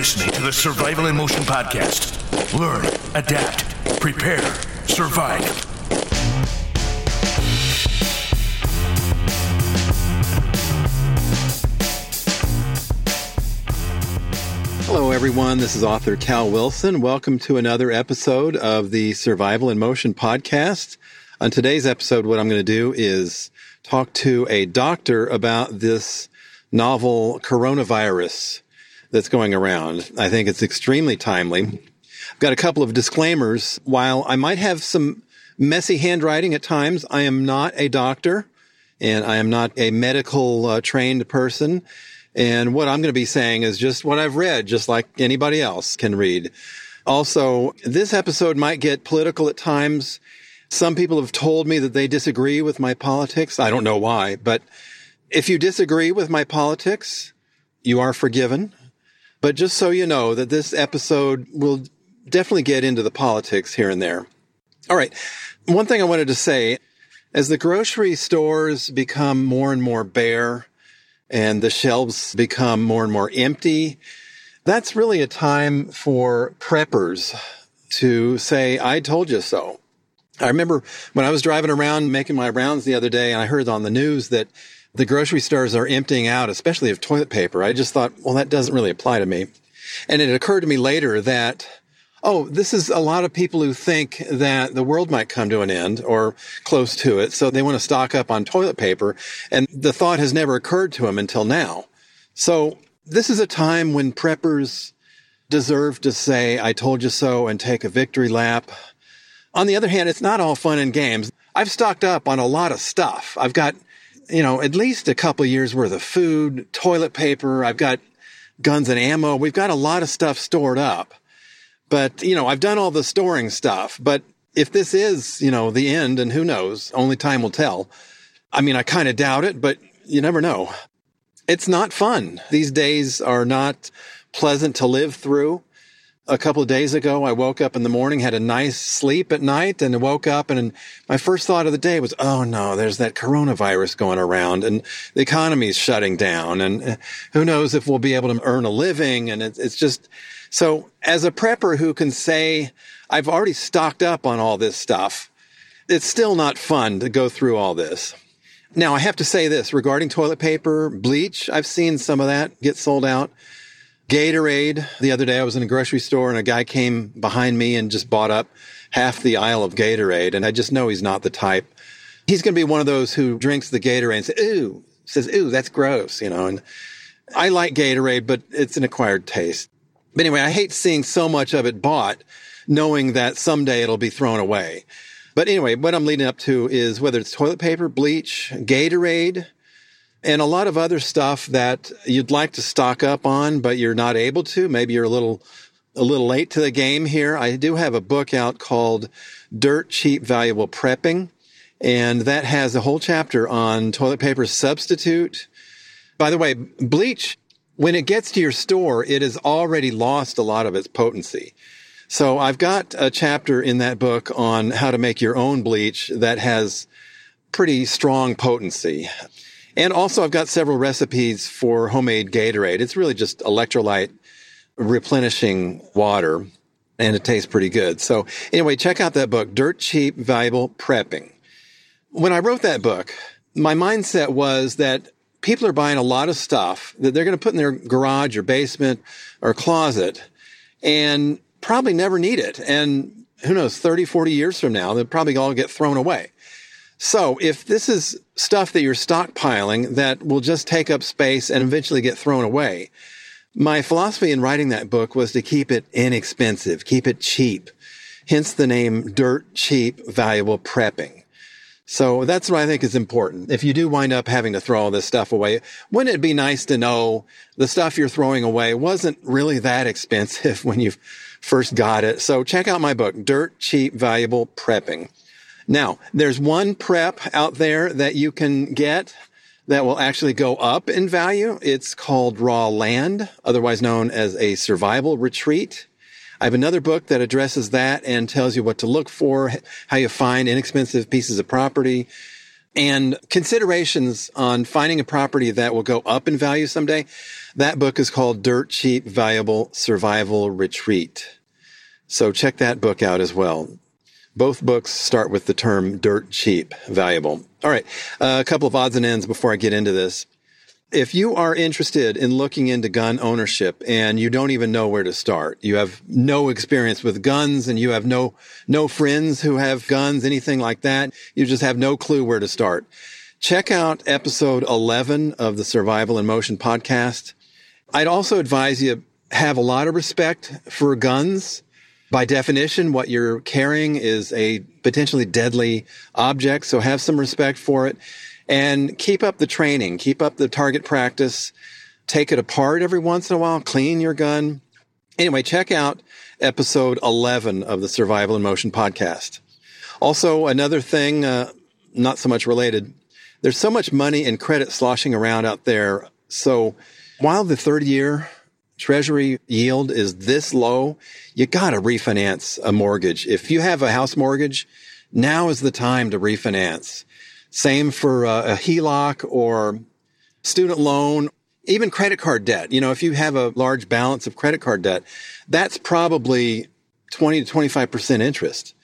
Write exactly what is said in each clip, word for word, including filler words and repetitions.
listening to the Survival in Motion podcast. Learn, adapt, prepare, survive. Hello, everyone. This is author Cal Wilson. Welcome to another episode of the Survival in Motion podcast. On today's episode, what I'm going to do is talk to a doctor about this novel coronavirus that's going around. I think it's extremely timely. I've got a couple of disclaimers. While I might have some messy handwriting at times, I am not a doctor and I am not a medical uh, trained person. And what I'm going to be saying is just what I've read, just like anybody else can read. Also, this episode might get political at times. Some people have told me that they disagree with my politics. I don't know why, but if you disagree with my politics, you are forgiven. But just so you know that this episode will definitely get into the politics here and there. All right. One thing I wanted to say, as the grocery stores become more and more bare and the shelves become more and more empty, that's really a time for preppers to say, I told you so. I remember when I was driving around making my rounds the other day and I heard on the news that the grocery stores are emptying out, especially of toilet paper. I just thought, well, that doesn't really apply to me. And it occurred to me later that, oh, this is a lot of people who think that the world might come to an end or close to it. So they want to stock up on toilet paper. And the thought has never occurred to them until now. So this is a time when preppers deserve to say, I told you so, and take a victory lap. On the other hand, it's not all fun and games. I've stocked up on a lot of stuff. I've got, you know, at least a couple of years worth of food, toilet paper. I've got guns and ammo. We've got a lot of stuff stored up. But, you know, I've done all the storing stuff. But if this is, you know, the end, and who knows, only time will tell. I mean, I kind of doubt it, but you never know. It's not fun. These days are not pleasant to live through. A couple of days ago, I woke up in the morning, had a nice sleep at night, and woke up, and my first thought of the day was, oh no, there's that coronavirus going around, and the economy's shutting down, and who knows if we'll be able to earn a living, and it's just, so as a prepper who can say, I've already stocked up on all this stuff, it's still not fun to go through all this. Now, I have to say this, regarding toilet paper, bleach, I've seen some of that get sold out. Gatorade. The other day I was in a grocery store and a guy came behind me and just bought up half the aisle of Gatorade. And I just know he's not the type. He's going to be one of those who drinks the Gatorade and says, ooh, says, ooh, that's gross, you know. And I like Gatorade, but it's an acquired taste. But anyway, I hate seeing so much of it bought, knowing that someday it'll be thrown away. But anyway, what I'm leading up to is whether it's toilet paper, bleach, Gatorade, and a lot of other stuff that you'd like to stock up on, but you're not able to. Maybe you're a little, a little late to the game here. I do have a book out called Dirt Cheap Valuable Prepping, and that has a whole chapter on toilet paper substitute. By the way, bleach, when it gets to your store, it has already lost a lot of its potency. So I've got a chapter in that book on how to make your own bleach that has pretty strong potency. And also, I've got several recipes for homemade Gatorade. It's really just electrolyte replenishing water, and it tastes pretty good. So anyway, check out that book, Dirt Cheap Valuable Prepping. When I wrote that book, my mindset was that people are buying a lot of stuff that they're going to put in their garage or basement or closet and probably never need it. And who knows, thirty, forty years from now, they'll probably all get thrown away. So if this is stuff that you're stockpiling that will just take up space and eventually get thrown away, my philosophy in writing that book was to keep it inexpensive, keep it cheap, hence the name Dirt Cheap Valuable Prepping. So that's what I think is important. If you do wind up having to throw all this stuff away, wouldn't it be nice to know the stuff you're throwing away wasn't really that expensive when you first got it? So check out my book, Dirt Cheap Valuable Prepping. Now, there's one prep out there that you can get that will actually go up in value. It's called Raw Land, otherwise known as a survival retreat. I have another book that addresses that and tells you what to look for, how you find inexpensive pieces of property. and considerations on finding a property that will go up in value someday. That book is called Dirt Cheap Valuable Survival Retreat. So check that book out as well. Both books start with the term dirt cheap valuable. All right. Uh, a couple of odds and ends before I get into this. If you are interested in looking into gun ownership and you don't even know where to start, you have no experience with guns and you have no, no friends who have guns, anything like that, you just have no clue where to start. Check out episode eleven of the Survival in Motion podcast. I'd also advise you have a lot of respect for guns. By definition, what you're carrying is a potentially deadly object, so have some respect for it. And keep up the training, keep up the target practice, take it apart every once in a while, clean your gun. Anyway, check out episode eleven of the Survival in Motion podcast. Also, another thing, uh, not so much related, there's so much money and credit sloshing around out there. So while the thirty-year Treasury yield is this low, you got to refinance a mortgage. If you have a house mortgage, now is the time to refinance. Same for uh, a H E L O C or student loan, even credit card debt. You know, if you have a large balance of credit card debt, that's probably twenty to twenty-five percent interest.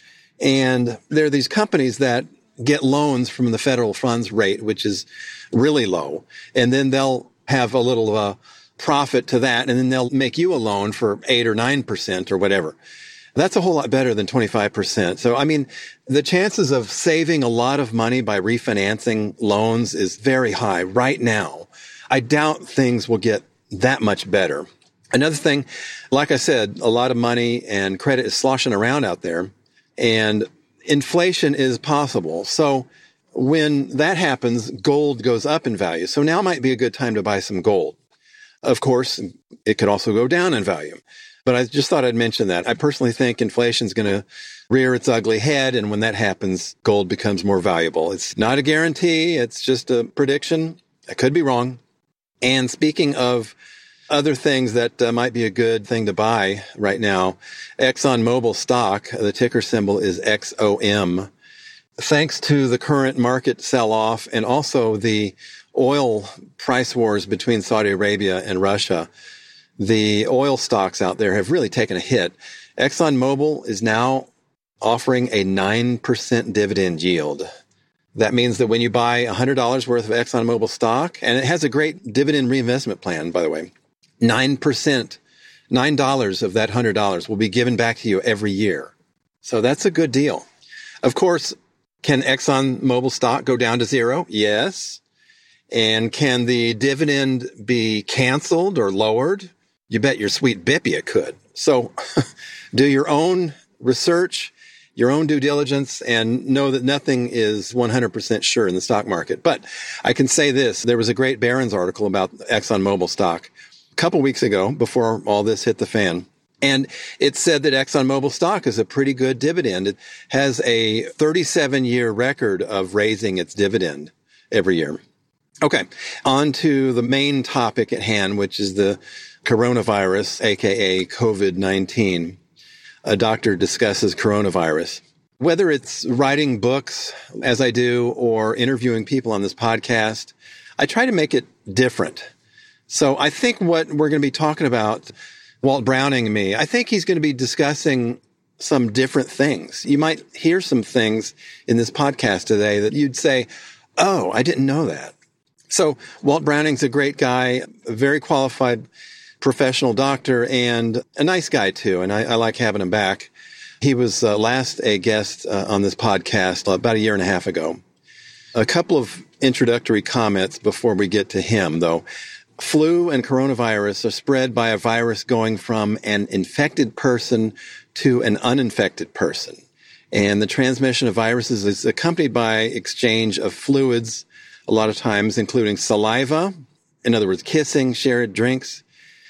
And there are these companies that get loans from the federal funds rate, which is really low. And then they'll have a little uh, profit to that, and then they'll make you a loan for eight or nine percent or whatever. That's a whole lot better than twenty-five percent. So, I mean, the chances of saving a lot of money by refinancing loans is very high right now. I doubt things will get that much better. Another thing, like I said, a lot of money and credit is sloshing around out there, and inflation is possible. So when that happens, gold goes up in value. So now might be a good time to buy some gold. Of course, it could also go down in value. But I just thought I'd mention that. I personally think inflation is going to rear its ugly head. And when that happens, gold becomes more valuable. It's not a guarantee. It's just a prediction. I could be wrong. And speaking of other things that uh, might be a good thing to buy right now, ExxonMobil stock, the ticker symbol is X O M. Thanks to the current market sell-off and also the oil price wars between Saudi Arabia and Russia, the oil stocks out there have really taken a hit. ExxonMobil is now offering a nine percent dividend yield. That means that when you buy one hundred dollars worth of ExxonMobil stock, and it has a great dividend reinvestment plan, by the way, nine percent, nine dollars of that one hundred dollars will be given back to you every year. So that's a good deal. Of course, can ExxonMobil stock go down to zero? Yes. And can the dividend be canceled or lowered? You bet your sweet bippy it could. So do your own research, your own due diligence, and know that nothing is one hundred percent sure in the stock market. But I can say this. There was a great Barron's article about ExxonMobil stock a couple weeks ago before all this hit the fan. And it said that ExxonMobil stock is a pretty good dividend. It has a thirty-seven year record of raising its dividend every year. Okay, on to the main topic at hand, which is the coronavirus, aka COVID nineteen. A doctor discusses coronavirus. Whether it's writing books, as I do, or interviewing people on this podcast, I try to make it different. So I think what we're going to be talking about, Walt Browning and me, I think he's going to be discussing some different things. You might hear some things in this podcast today that you'd say, oh, I didn't know that. So Walt Browning's a great guy, a very qualified professional doctor, and a nice guy too. And I, I like having him back. He was uh, last a guest uh, on this podcast about a year and a half ago. A couple of introductory comments before we get to him, though. Flu and coronavirus are spread by a virus going from an infected person to an uninfected person. And the transmission of viruses is accompanied by exchange of fluids, a lot of times including saliva, in other words, kissing, shared drinks,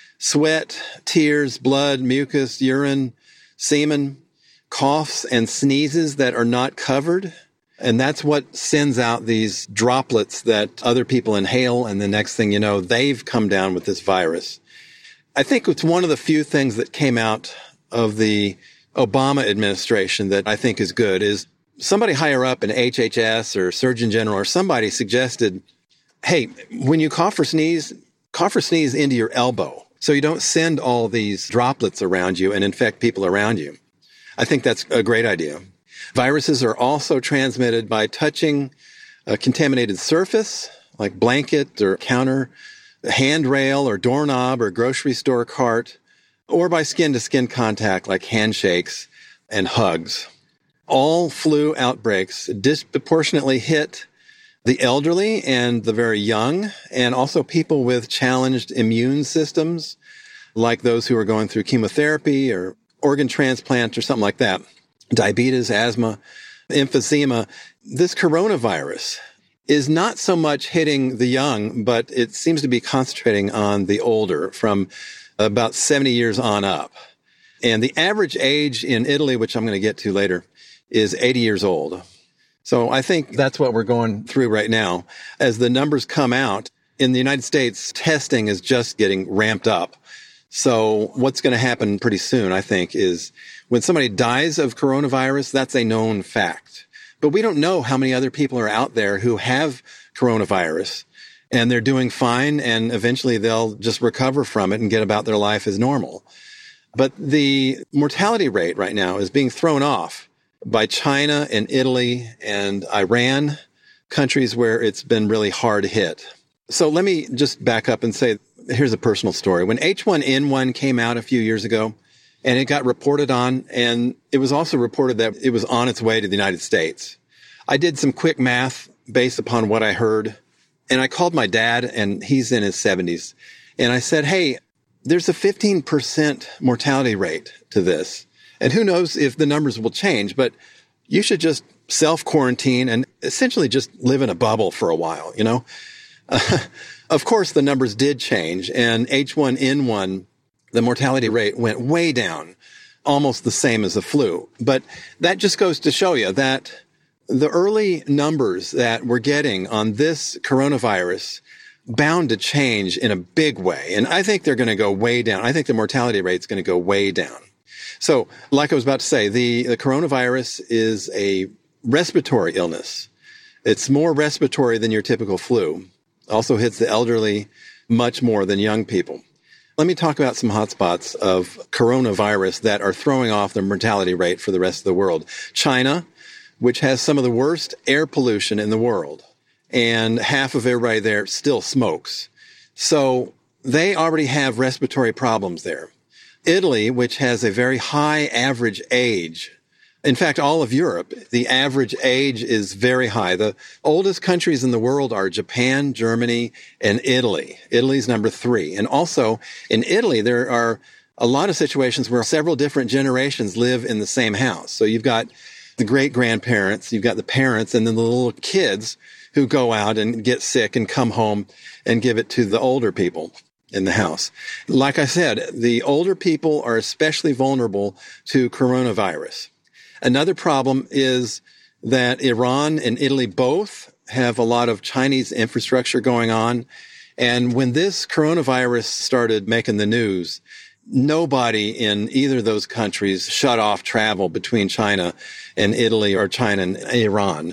sweat, tears, blood, mucus, urine, semen, coughs, and sneezes that are not covered. And that's what sends out these droplets that other people inhale, and the next thing you know, they've come down with this virus. I think it's one of the few things that came out of the Obama administration that I think is good is somebody higher up in H H S or Surgeon General or somebody suggested, hey, when you cough or sneeze, cough or sneeze into your elbow so you don't send all these droplets around you and infect people around you. I think that's a great idea. Viruses are also transmitted by touching a contaminated surface like blanket or counter, handrail or doorknob or grocery store cart, or by skin-to-skin contact like handshakes and hugs. All flu outbreaks disproportionately hit the elderly and the very young, and also people with challenged immune systems, like those who are going through chemotherapy or organ transplant or something like that. Diabetes, asthma, emphysema. This coronavirus is not so much hitting the young, but it seems to be concentrating on the older from about seventy years on up. And the average age in Italy, which I'm going to get to later, is eighty years old. So I think that's what we're going through right now. As the numbers come out, in the United States, testing is just getting ramped up. So what's going to happen pretty soon, I think, is when somebody dies of coronavirus, that's a known fact. But we don't know how many other people are out there who have coronavirus and they're doing fine, and eventually they'll just recover from it and get about their life as normal. But the mortality rate right now is being thrown off by China and Italy and Iran, countries where it's been really hard hit. So let me just back up and say, here's a personal story. When H one N one came out a few years ago, and it got reported on, and it was also reported that it was on its way to the United States. I did some quick math based upon what I heard, and I called my dad, and he's in his seventies, and I said, hey, there's a fifteen percent mortality rate to this, and who knows if the numbers will change, but you should just self-quarantine and essentially just live in a bubble for a while, you know? Uh, of course, the numbers did change, and H one N one, the mortality rate went way down, almost the same as the flu. But that just goes to show you that the early numbers that we're getting on this coronavirus bound to change in a big way. And I think they're going to go way down. I think the mortality rate is going to go way down. So like I was about to say, the, the coronavirus is a respiratory illness. It's more respiratory than your typical flu. Also hits the elderly much more than young people. Let me talk about some hotspots of coronavirus that are throwing off the mortality rate for the rest of the world. China, which has some of the worst air pollution in the world, and half of everybody there still smokes. So they already have respiratory problems there. Italy, which has a very high average age. In fact, all of Europe, the average age is very high. The oldest countries in the world are Japan, Germany, and Italy. Italy's number three. And also in Italy, there are a lot of situations where several different generations live in the same house. So you've got the great-grandparents, you've got the parents, and then the little kids who go out and get sick and come home and give it to the older people in the house. Like I said, the older people are especially vulnerable to coronavirus. Another problem is that Iran and Italy both have a lot of Chinese infrastructure going on. And when this coronavirus started making the news, nobody in either of those countries shut off travel between China and Italy or China and Iran.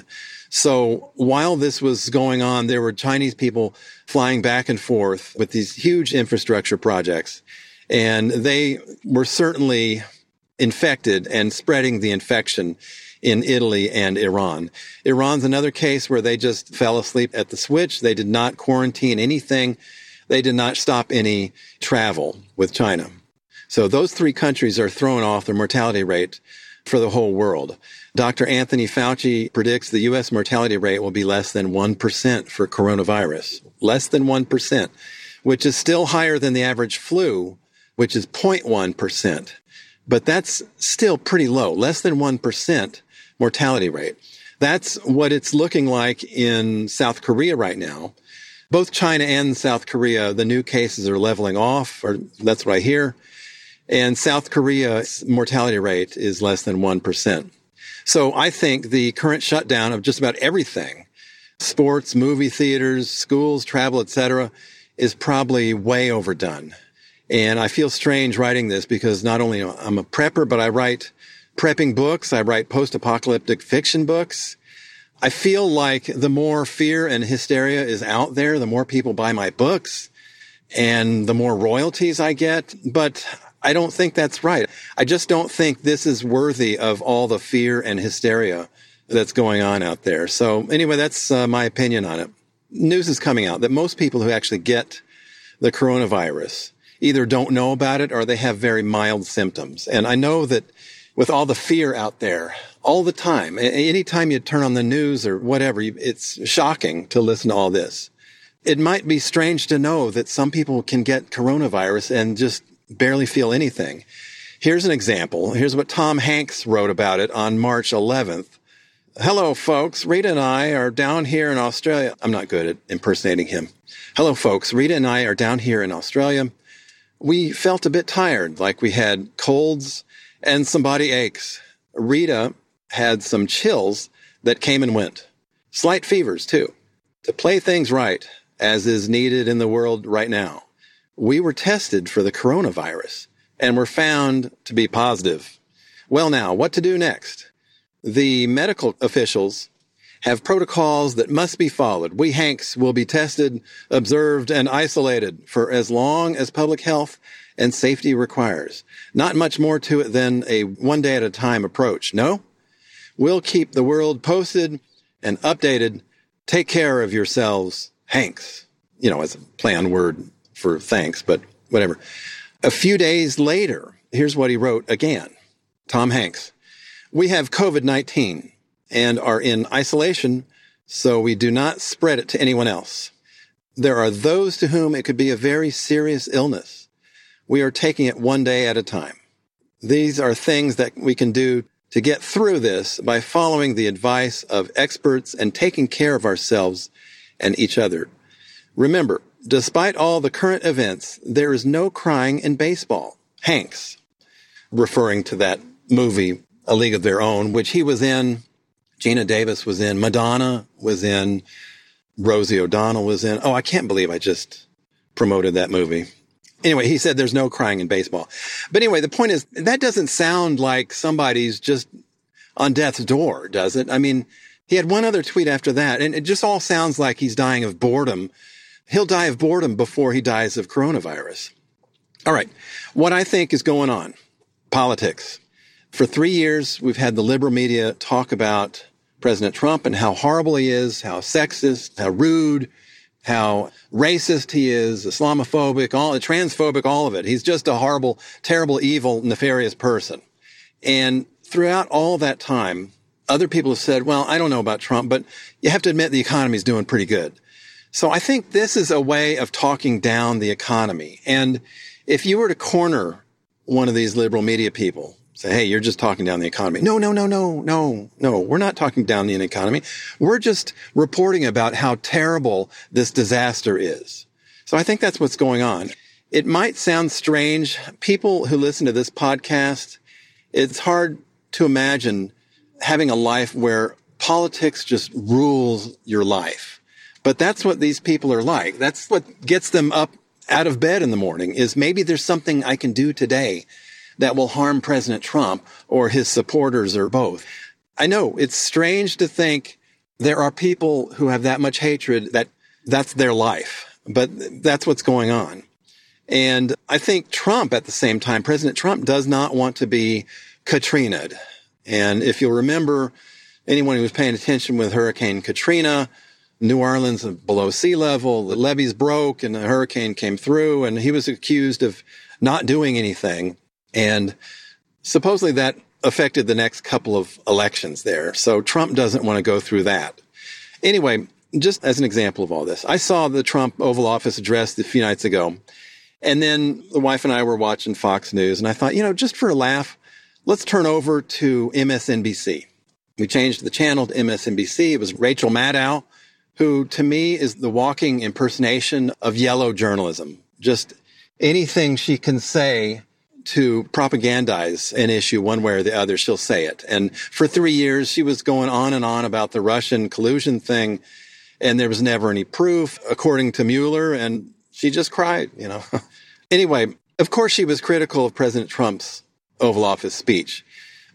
So while this was going on, there were Chinese people flying back and forth with these huge infrastructure projects. And they were certainly infected and spreading the infection in Italy and Iran. Iran's another case where they just fell asleep at the switch. They did not quarantine anything. They did not stop any travel with China. So those three countries are throwing off the mortality rate for the whole world. Doctor Anthony Fauci predicts the U S mortality rate will be less than one percent for coronavirus. Less than one percent, which is still higher than the average flu, which is zero point one percent. But that's still pretty low, less than one percent mortality rate. That's what it's looking like in South Korea right now. Both China and South Korea, the new cases are leveling off, or that's what I hear. And South Korea's mortality rate is less than one percent. So I think the current shutdown of just about everything, sports, movie theaters, schools, travel, et cetera, is probably way overdone. And I feel strange writing this because not only I'm a prepper, but I write prepping books. I write post-apocalyptic fiction books. I feel like the more fear and hysteria is out there, the more people buy my books and the more royalties I get. But I don't think that's right. I just don't think this is worthy of all the fear and hysteria that's going on out there. So anyway, that's uh, my opinion on it. News is coming out that most people who actually get the coronavirus either don't know about it or they have very mild symptoms. And I know that with all the fear out there all the time, anytime you turn on the news or whatever, it's shocking to listen to all this. It might be strange to know that some people can get coronavirus and just barely feel anything. Here's an example. Here's what Tom Hanks wrote about it on March eleventh. Hello, folks. Rita and I are down here in Australia. I'm not good at impersonating him. Hello, folks. Rita and I are down here in Australia. We felt a bit tired, like we had colds and some body aches. Rita had some chills that came and went. Slight fevers, too. To play things right, as is needed in the world right now, we were tested for the coronavirus and were found to be positive. Well, now, what to do next? The medical officials have protocols that must be followed. We Hanks will be tested, observed, and isolated for as long as public health and safety requires. Not much more to it than a one day at a time approach. No? We'll keep the world posted and updated. Take care of yourselves, Hanks. You know, as a play on word for thanks, but whatever. A few days later, here's what he wrote again. Tom Hanks. We have covid nineteen and are in isolation, so we do not spread it to anyone else. There are those to whom it could be a very serious illness. We are taking it one day at a time. These are things that we can do to get through this by following the advice of experts and taking care of ourselves and each other. Remember, despite all the current events, there is no crying in baseball. Hanks, referring to that movie, A League of Their Own, which he was in, Gina Davis was in, Madonna was in, Rosie O'Donnell was in. Oh, I can't believe I just promoted that movie. Anyway, he said there's no crying in baseball. But anyway, the point is, that doesn't sound like somebody's just on death's door, does it? I mean, he had one other tweet after that, and it just all sounds like he's dying of boredom. He'll die of boredom before he dies of coronavirus. All right, what I think is going on, politics. For three years, we've had the liberal media talk about President Trump and how horrible he is, how sexist, how rude, how racist he is, Islamophobic, all transphobic, all of it. He's just a horrible, terrible, evil, nefarious person. And throughout all that time, other people have said, well, I don't know about Trump, but you have to admit the economy is doing pretty good. So I think this is a way of talking down the economy. And if you were to corner one of these liberal media people, say, hey, you're just talking down the economy. No, no, no, no, no, no. We're not talking down the economy. We're just reporting about how terrible this disaster is. So I think that's what's going on. It might sound strange. People who listen to this podcast, it's hard to imagine having a life where politics just rules your life. But that's what these people are like. That's what gets them up out of bed in the morning, is maybe there's something I can do today that will harm President Trump or his supporters or both. I know it's strange to think there are people who have that much hatred that that's their life, but that's what's going on. And I think Trump, at the same time, President Trump does not want to be Katrina-ed. And if you'll remember, anyone who was paying attention with Hurricane Katrina, New Orleans below sea level, the levees broke and the hurricane came through, and he was accused of not doing anything. And supposedly that affected the next couple of elections there. So Trump doesn't want to go through that. Anyway, just as an example of all this, I saw the Trump Oval Office address a few nights ago. And then the wife and I were watching Fox News. And I thought, you know, just for a laugh, let's turn over to M S N B C. We changed the channel to M S N B C. It was Rachel Maddow, who to me is the walking impersonation of yellow journalism. Just anything she can say to propagandize an issue one way or the other, she'll say it. And for three years, she was going on and on about the Russian collusion thing, and there was never any proof, according to Mueller, and she just cried, you know. Anyway, of course, she was critical of President Trump's Oval Office speech.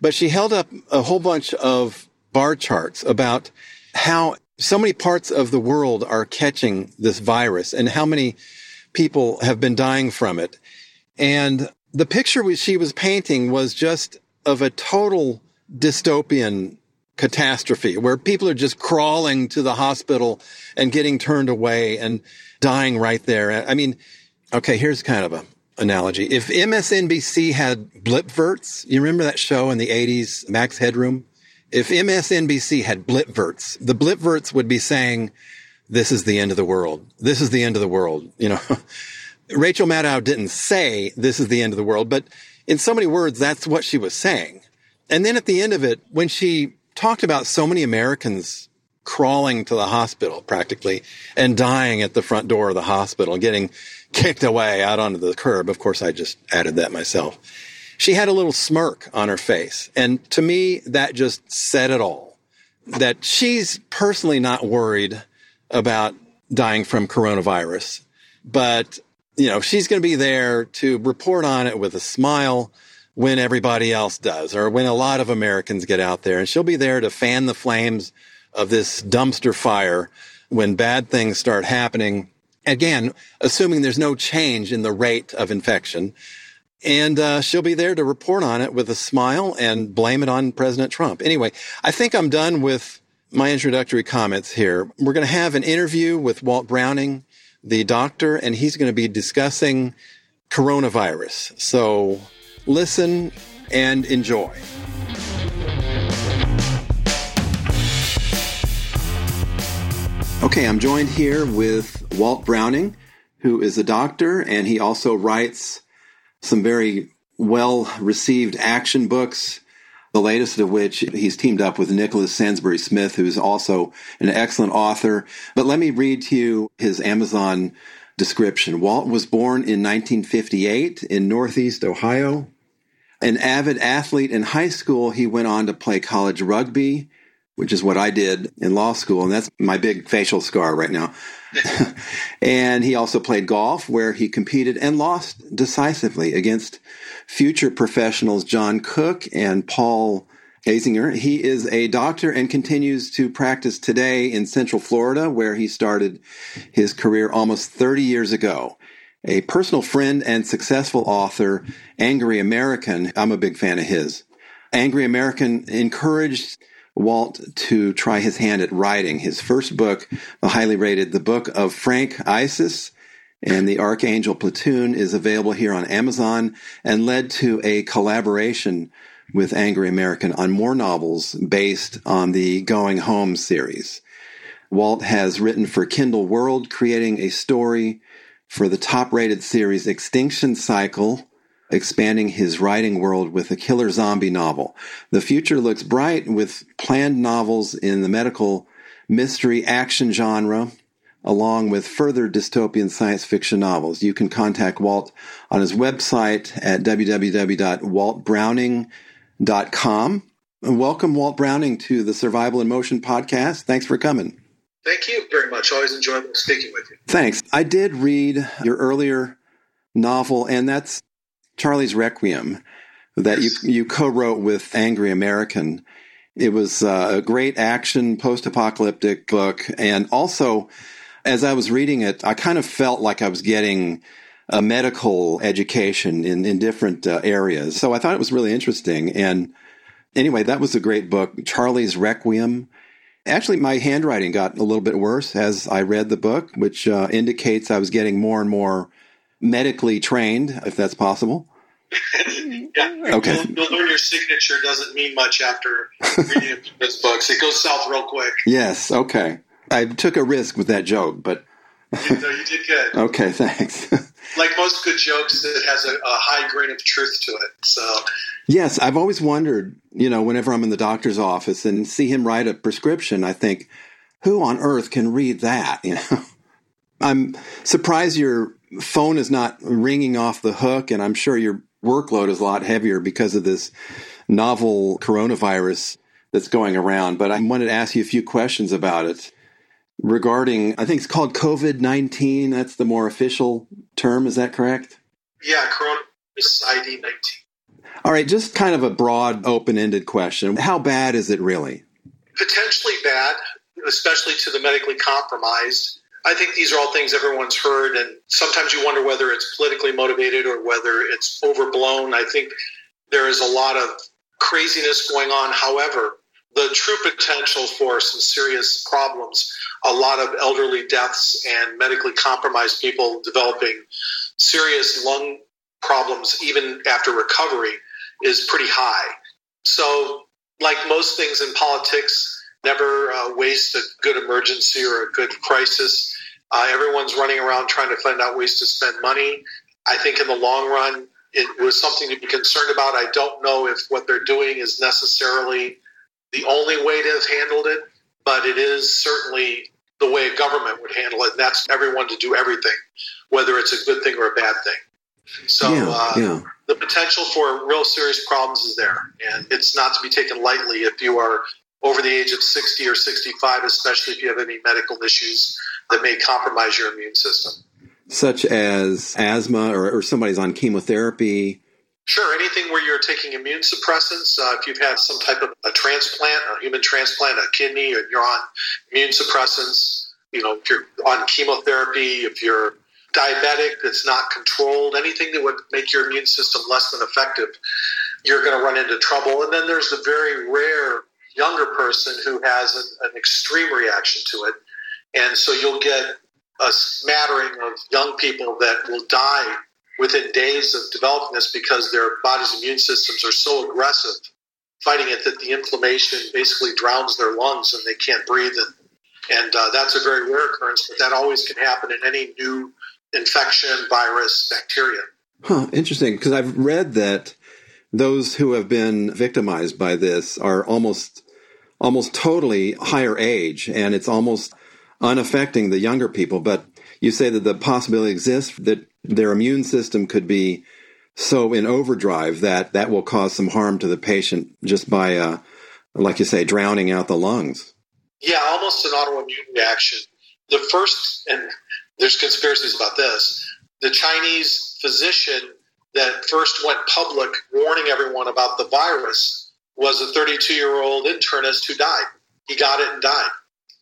But she held up a whole bunch of bar charts about how so many parts of the world are catching this virus and how many people have been dying from it. And the picture she was painting was just of a total dystopian catastrophe where people are just crawling to the hospital and getting turned away and dying right there. I mean, okay, here's kind of a analogy. If M S N B C had blipverts, you remember that show in the eighties, Max Headroom? If M S N B C had blipverts, the blipverts would be saying, this is the end of the world. This is the end of the world. You know, Rachel Maddow didn't say this is the end of the world, but in so many words, that's what she was saying. And then at the end of it, when she talked about so many Americans crawling to the hospital practically and dying at the front door of the hospital, getting kicked away out onto the curb. Of course, I just added that myself. She had a little smirk on her face. And to me, that just said it all. That she's personally not worried about dying from coronavirus, but, you know, she's going to be there to report on it with a smile when everybody else does, or when a lot of Americans get out there. And she'll be there to fan the flames of this dumpster fire when bad things start happening. Again, assuming there's no change in the rate of infection. And uh, she'll be there to report on it with a smile and blame it on President Trump. Anyway, I think I'm done with my introductory comments here. We're going to have an interview with Walt Browning, the doctor, and he's going to be discussing coronavirus. So listen and enjoy. Okay, I'm joined here with Walt Browning, who is a doctor, and he also writes some very well-received action books, the latest of which he's teamed up with Nicholas Sansbury Smith, who's also an excellent author. But let me read to you his Amazon description. Walt was born in nineteen fifty-eight in Northeast Ohio. An avid athlete in high school, he went on to play college rugby, which is what I did in law school, and that's my big facial scar right now. And he also played golf, where he competed and lost decisively against future professionals John Cook and Paul Azinger. He is a doctor and continues to practice today in Central Florida, where he started his career almost thirty years ago. A personal friend and successful author, Angry American, I'm a big fan of his. Angry American encouraged Walt to try his hand at writing. His first book, the highly rated The Book of Frank Isis and the Archangel Platoon, is available here on Amazon and led to a collaboration with Angry American on more novels based on the Going Home series. Walt has written for Kindle World, creating a story for the top-rated series Extinction Cycle, expanding his writing world with a killer zombie novel. The future looks bright with planned novels in the medical mystery action genre, along with further dystopian science fiction novels. You can contact Walt on his website at w w w dot walt browning dot com. And welcome, Walt Browning, to the Survival in Motion podcast. Thanks for coming. Thank you very much. Always enjoyable speaking with you. Thanks. I did read your earlier novel, and that's Charlie's Requiem, that yes. you you co-wrote with Angry American. It was uh, a great action post-apocalyptic book, and also, as I was reading it, I kind of felt like I was getting a medical education in, in different uh, areas. So I thought it was really interesting. And anyway, that was a great book, Charlie's Requiem. Actually, my handwriting got a little bit worse as I read the book, which uh, indicates I was getting more and more medically trained, if that's possible. Yeah. Okay. You'll, you'll learn your signature doesn't mean much after reading those books. It goes south real quick. Yes. Okay. I took a risk with that joke, but you, no, you did good. Okay. Thanks. Like most good jokes, it has a, a high grain of truth to it. So. Yes, I've always wondered, you know, whenever I'm in the doctor's office and see him write a prescription, I think, who on earth can read that? You know, I'm surprised your phone is not ringing off the hook, and I'm sure your workload is a lot heavier because of this novel coronavirus that's going around. But I wanted to ask you a few questions about it regarding, I think it's called COVID nineteen. That's the more official term. Is that correct? Yeah, coronavirus I D nineteen. All right, just kind of a broad, open-ended question. How bad is it really? Potentially bad, especially to the medically compromised. I think these are all things everyone's heard, and sometimes you wonder whether it's politically motivated or whether it's overblown. I think there is a lot of craziness going on. However, the true potential for some serious problems, a lot of elderly deaths and medically compromised people developing serious lung problems even after recovery, is pretty high. So, like most things in politics, never uh, waste a good emergency or a good crisis. Uh, everyone's running around trying to find out ways to spend money. I think in the long run, it was something to be concerned about. I don't know if what they're doing is necessarily the only way to have handled it, but it is certainly the way a government would handle it, and that's everyone to do everything, whether it's a good thing or a bad thing. So yeah, uh, yeah. the potential for real serious problems is there, and it's not to be taken lightly if you are over the age of sixty or sixty-five, especially if you have any medical issues that may compromise your immune system. Such as asthma or, or somebody's on chemotherapy. Sure, anything where you're taking immune suppressants. Uh, if you've had some type of a transplant, a human transplant, a kidney, or you're on immune suppressants, you know, if you're on chemotherapy, if you're diabetic that's not controlled, anything that would make your immune system less than effective, you're going to run into trouble. And then there's the very rare younger person who has an, an extreme reaction to it. And so you'll get a smattering of young people that will die within days of developing this because their body's immune systems are so aggressive fighting it that the inflammation basically drowns their lungs and they can't breathe. And, and uh, that's a very rare occurrence, but that always can happen in any new infection, virus, bacteria. Huh, interesting, because I've read that those who have been victimized by this are almost almost totally higher age, and it's almost unaffecting the younger people. But you say that the possibility exists that their immune system could be so in overdrive that that will cause some harm to the patient just by, uh, like you say, drowning out the lungs. Yeah, almost an autoimmune reaction. The first, and there's conspiracies about this, the Chinese physician that first went public warning everyone about the virus was a thirty-two-year-old internist who died. He got it and died.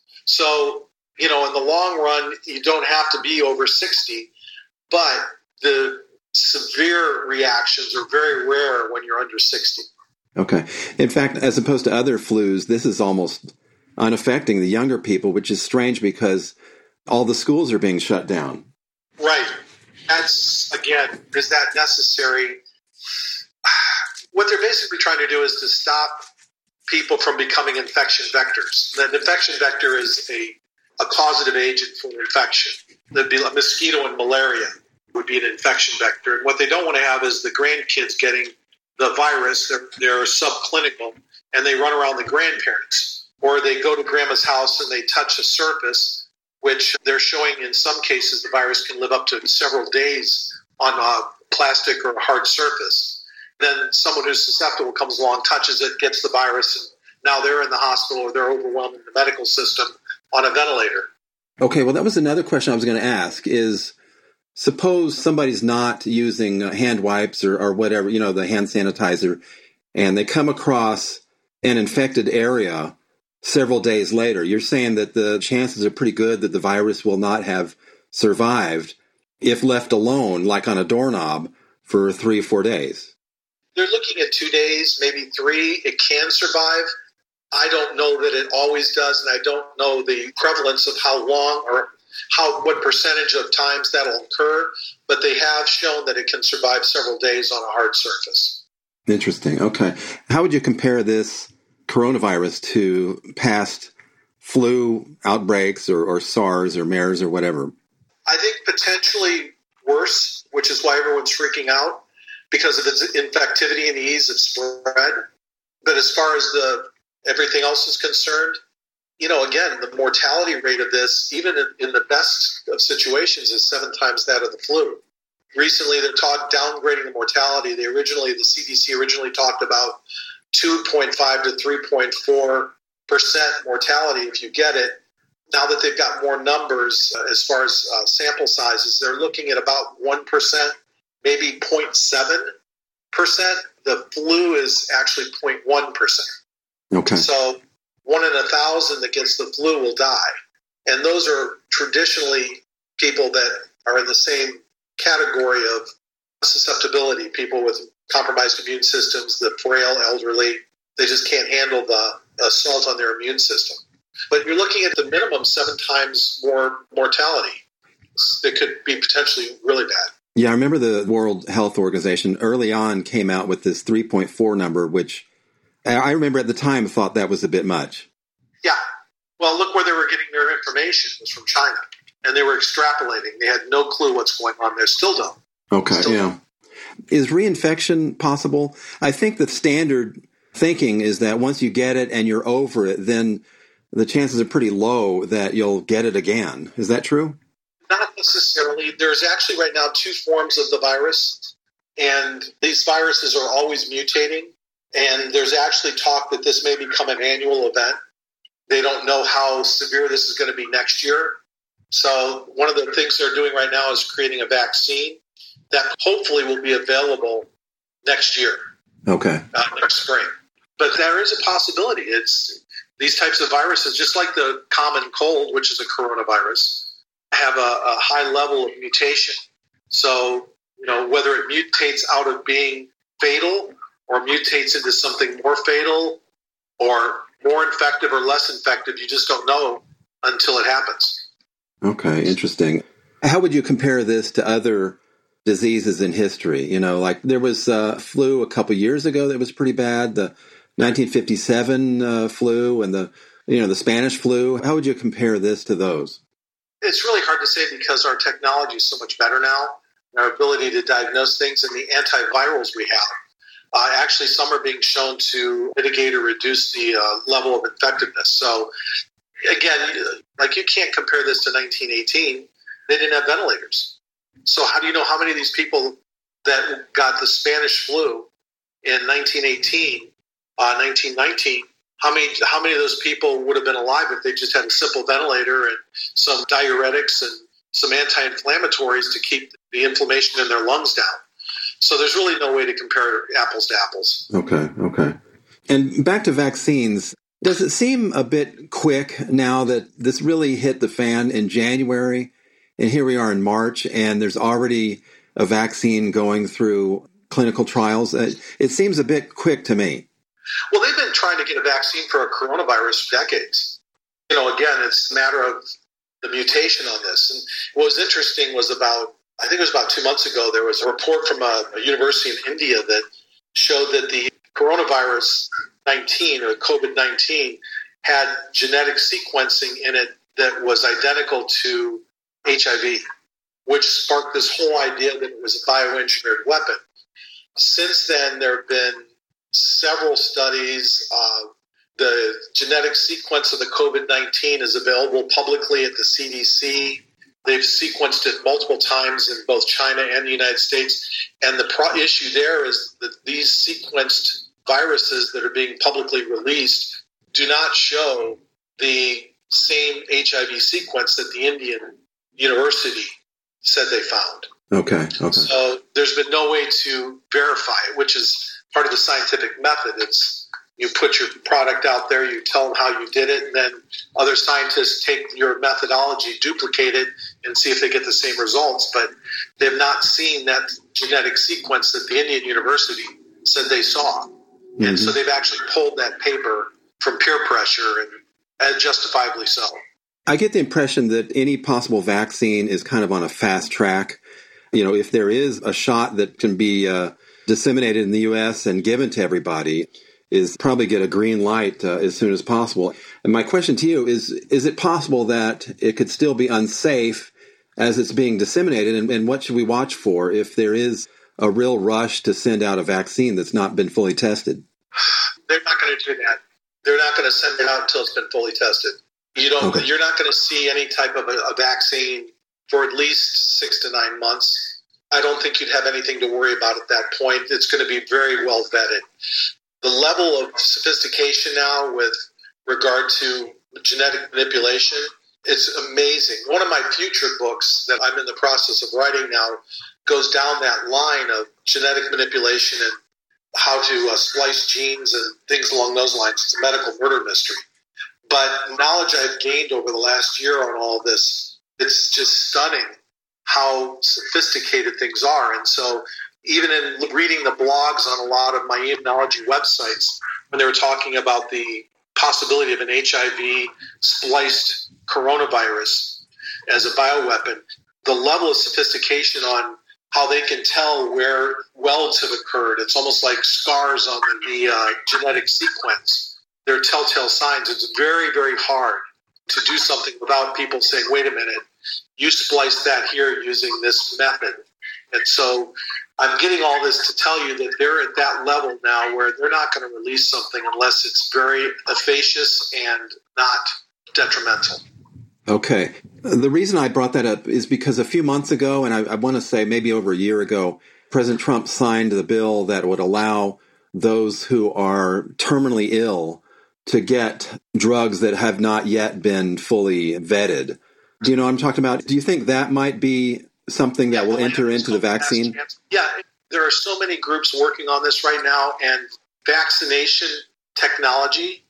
So, you know, in the long run, you don't have to be over sixty, but the severe reactions are very rare when you're under sixty. Okay. In fact, as opposed to other flus, this is almost unaffecting the younger people, which is strange because all the schools are being shut down. Right. That's, again, is that necessary? What they're basically trying to do is to stop people from becoming infection vectors. The infection vector is a, a causative agent for infection. That'd be a mosquito and malaria would be an infection vector. And what they don't want to have is the grandkids getting the virus. They're, they're subclinical, and they run around the grandparents. Or they go to grandma's house and they touch a surface, which they're showing in some cases the virus can live up to several days on a plastic or a hard surface. Then someone who's susceptible comes along, touches it, gets the virus, and now they're in the hospital or they're overwhelmed in the medical system on a ventilator. Okay, well, that was another question I was going to ask is, suppose somebody's not using hand wipes or, or whatever, you know, the hand sanitizer, and they come across an infected area several days later. You're saying that the chances are pretty good that the virus will not have survived if left alone, like on a doorknob, for three or four days. They're looking at two days, maybe three. It can survive. I don't know that it always does, and I don't know the prevalence of how long or how what percentage of times that'll occur, but they have shown that it can survive several days on a hard surface. Interesting. Okay. How would you compare this coronavirus to past flu outbreaks or, or SARS or MERS or whatever? I think potentially worse, which is why everyone's freaking out because of its infectivity and the ease of spread. But as far as the everything else is concerned, you know, again, the mortality rate of this, even in, in the best of situations, is seven times that of the flu. Recently, they're talk, downgrading the mortality. They originally, the C D C originally talked about two point five to three point four percent mortality if you get it. Now that they've got more numbers uh, as far as uh, sample sizes, they're looking at about one percent, maybe zero point seven. percent. The flu is actually zero point one percent. Okay. So one in a thousand that gets the flu will die. And those are traditionally people that are in the same category of susceptibility, people with compromised immune systems, the frail, elderly. They just can't handle the assault on their immune system. But you're looking at the minimum seven times more mortality. It could be potentially really bad. Yeah, I remember the World Health Organization early on came out with this three point four number, which I remember at the time thought that was a bit much. Yeah. Well, look where they were getting their information. It was from China. And they were extrapolating. They had no clue what's going on there. Still don't. Okay, Still yeah. don't. Is reinfection possible? I think the standard thinking is that once you get it and you're over it, then the chances are pretty low that you'll get it again. Is that true? Not necessarily. There's actually right now two forms of the virus, and these viruses are always mutating, and there's actually talk that this may become an annual event. They don't know how severe this is going to be next year. So one of the things they're doing right now is creating a vaccine that hopefully will be available next year. Okay. Uh, next spring. But there is a possibility. It's these types of viruses, just like the common cold, which is a coronavirus, have a, a high level of mutation. So, you know, whether it mutates out of being fatal or mutates into something more fatal or more infective or less infective, you just don't know until it happens. Okay, interesting. How would you compare this to other diseases in history? You know, like there was uh, flu a couple years ago that was pretty bad, the nineteen fifty-seven uh, flu and the, you know, the Spanish flu. How would you compare this to those? It's really hard to say because our technology is so much better now, our ability to diagnose things and the antivirals we have. Uh, actually, some are being shown to mitigate or reduce the uh, level of infectiveness. So, again, like you can't compare this to nineteen eighteen. They didn't have ventilators. So how do you know how many of these people that got the Spanish flu in nineteen eighteen, uh, nineteen nineteen, how many how many of those people would have been alive if they just had a simple ventilator and some diuretics and some anti-inflammatories to keep the inflammation in their lungs down? So there's really no way to compare apples to apples. Okay, okay. And back to vaccines, does it seem a bit quick now that this really hit the fan in January, and here we are in March, and there's already a vaccine going through clinical trials? It seems a bit quick to me. Well, they've been trying to get a vaccine for a coronavirus for decades. You know, again, it's a matter of the mutation on this. And what was interesting was about, I think it was about two months ago, there was a report from a, a university in India that showed that the coronavirus nineteen or COVID nineteen had genetic sequencing in it that was identical to H I V, which sparked this whole idea that it was a bioengineered weapon. Since then, there have been several studies. Uh, the genetic sequence of the COVID nineteen is available publicly at the C D C. They've sequenced it multiple times in both China and the United States. And the pro- issue there is that these sequenced viruses that are being publicly released do not show the same H I V sequence that the Indian university said they found. Okay, okay. So there's been no way to verify it, which is part of the scientific method. It's you put your product out there, you tell them how you did it, and then other scientists take your methodology, duplicate it, and see if they get the same results. But they've not seen that genetic sequence that the Indian university said they saw. Mm-hmm. And so they've actually pulled that paper from peer pressure, and, and justifiably so. I get the impression that any possible vaccine is kind of on a fast track. You know, if there is a shot that can be uh, disseminated in the U S and given to everybody, is probably get a green light uh, as soon as possible. And my question to you is, is it possible that it could still be unsafe as it's being disseminated? And, and what should we watch for if there is a real rush to send out a vaccine that's not been fully tested? They're not going to do that. They're not going to send it out until it's been fully tested. You don't. Okay. You're not going to see any type of a, a vaccine for at least six to nine months. I don't think you'd have anything to worry about at that point. It's going to be very well vetted. The level of sophistication now with regard to genetic manipulation, it's amazing. One of my future books that I'm in the process of writing now goes down that line of genetic manipulation and how to uh, splice genes and things along those lines. It's a medical murder mystery. But knowledge I've gained over the last year on all of this, it's just stunning how sophisticated things are. And so even in reading the blogs on a lot of my immunology websites, when they were talking about the possibility of an H I V spliced coronavirus as a bioweapon, the level of sophistication on how they can tell where welds have occurred. It's almost like scars on the uh, genetic sequence. They're telltale signs. It's very, very hard to do something without people saying, wait a minute, you spliced that here using this method. And so I'm getting all this to tell you that they're at that level now where they're not going to release something unless it's very efficacious and not detrimental. Okay. The reason I brought that up is because a few months ago, and I, I want to say maybe over a year ago, President Trump signed the bill that would allow those who are terminally ill to get drugs that have not yet been fully vetted. Do you know what I'm talking about? Do you think that might be something that will enter into the vaccine? Yeah, there are so many groups working on this right now, and vaccination technology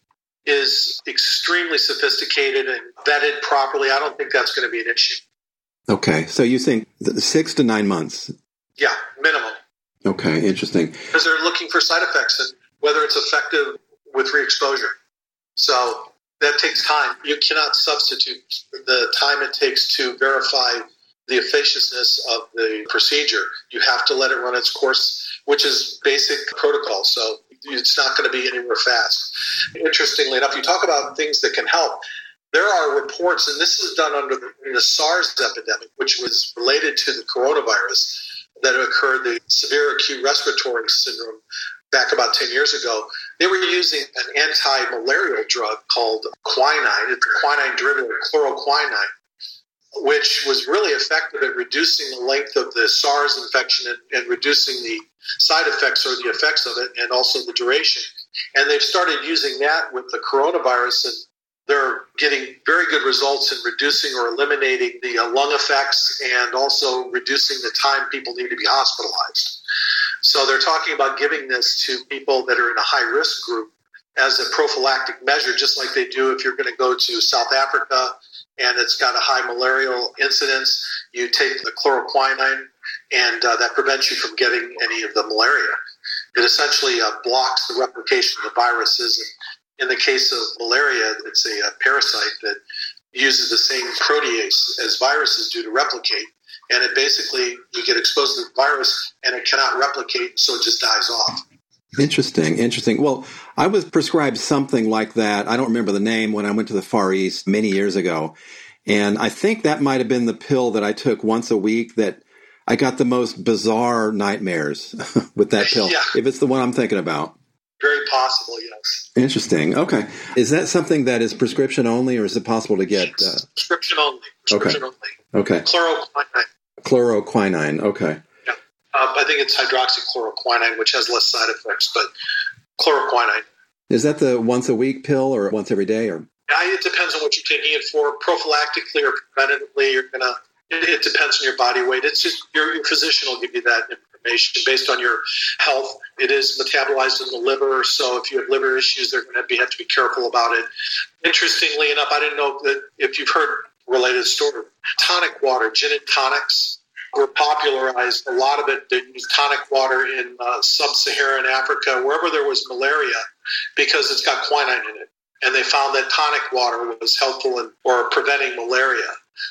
is extremely sophisticated and vetted properly. I don't think that's going to be an issue. Okay, so you think six to nine months? Yeah, minimum. Okay, interesting. Because they're looking for side effects and whether it's effective with re-exposure. So that takes time. You cannot substitute the time it takes to verify the efficaciousness of the procedure. You have to let it run its course, which is basic protocol. So it's not going to be anywhere fast. Interestingly enough, you talk about things that can help. There are reports, and this is done under the, the SARS epidemic, which was related to the coronavirus that occurred, the severe acute respiratory syndrome, back about ten years ago. They were using an anti-malarial drug called quinine. It's a quinine derivative, chloroquine, which was really effective at reducing the length of the SARS infection and, and reducing the side effects or the effects of it, and also the duration. And they've started using that with the coronavirus, and they're getting very good results in reducing or eliminating the uh, lung effects and also reducing the time people need to be hospitalized. So they're talking about giving this to people that are in a high-risk group as a prophylactic measure, just like they do if you're going to go to South Africa and it's got a high malarial incidence. You take the chloroquine, and uh, that prevents you from getting any of the malaria. It essentially uh, blocks the replication of the viruses. And in the case of malaria, it's a, a parasite that uses the same protease as viruses do to replicate. And it basically, you get exposed to the virus and it cannot replicate, so it just dies off. Interesting, interesting. Well, I was prescribed something like that. I don't remember the name when I went to the Far East many years ago. And I think that might have been the pill that I took once a week that I got the most bizarre nightmares with that pill, yeah. If it's the one I'm thinking about. Very possible, yes. Interesting. Okay. Is that something that is prescription only, or is it possible to get? Uh... Prescription only. Prescription okay. only. Okay. Chloroquine. Chloroquine. Okay. Yeah. Uh, I think it's hydroxychloroquine, which has less side effects, but chloroquine. Is that the once a week pill or once every day? Or yeah, it depends on what you're taking it for. Prophylactically or preventatively, you're gonna. It, it depends on your body weight. It's just your, your physician will give you that information based on your health. It is metabolized in the liver, so if you have liver issues, they're going to be, have to be careful about it. Interestingly enough, I didn't know that if you've heard related story, tonic water, gin and tonics were popularized. A lot of it, they used tonic water in uh, sub-Saharan Africa, wherever there was malaria, because it's got quinine in it. And they found that tonic water was helpful in or preventing malaria.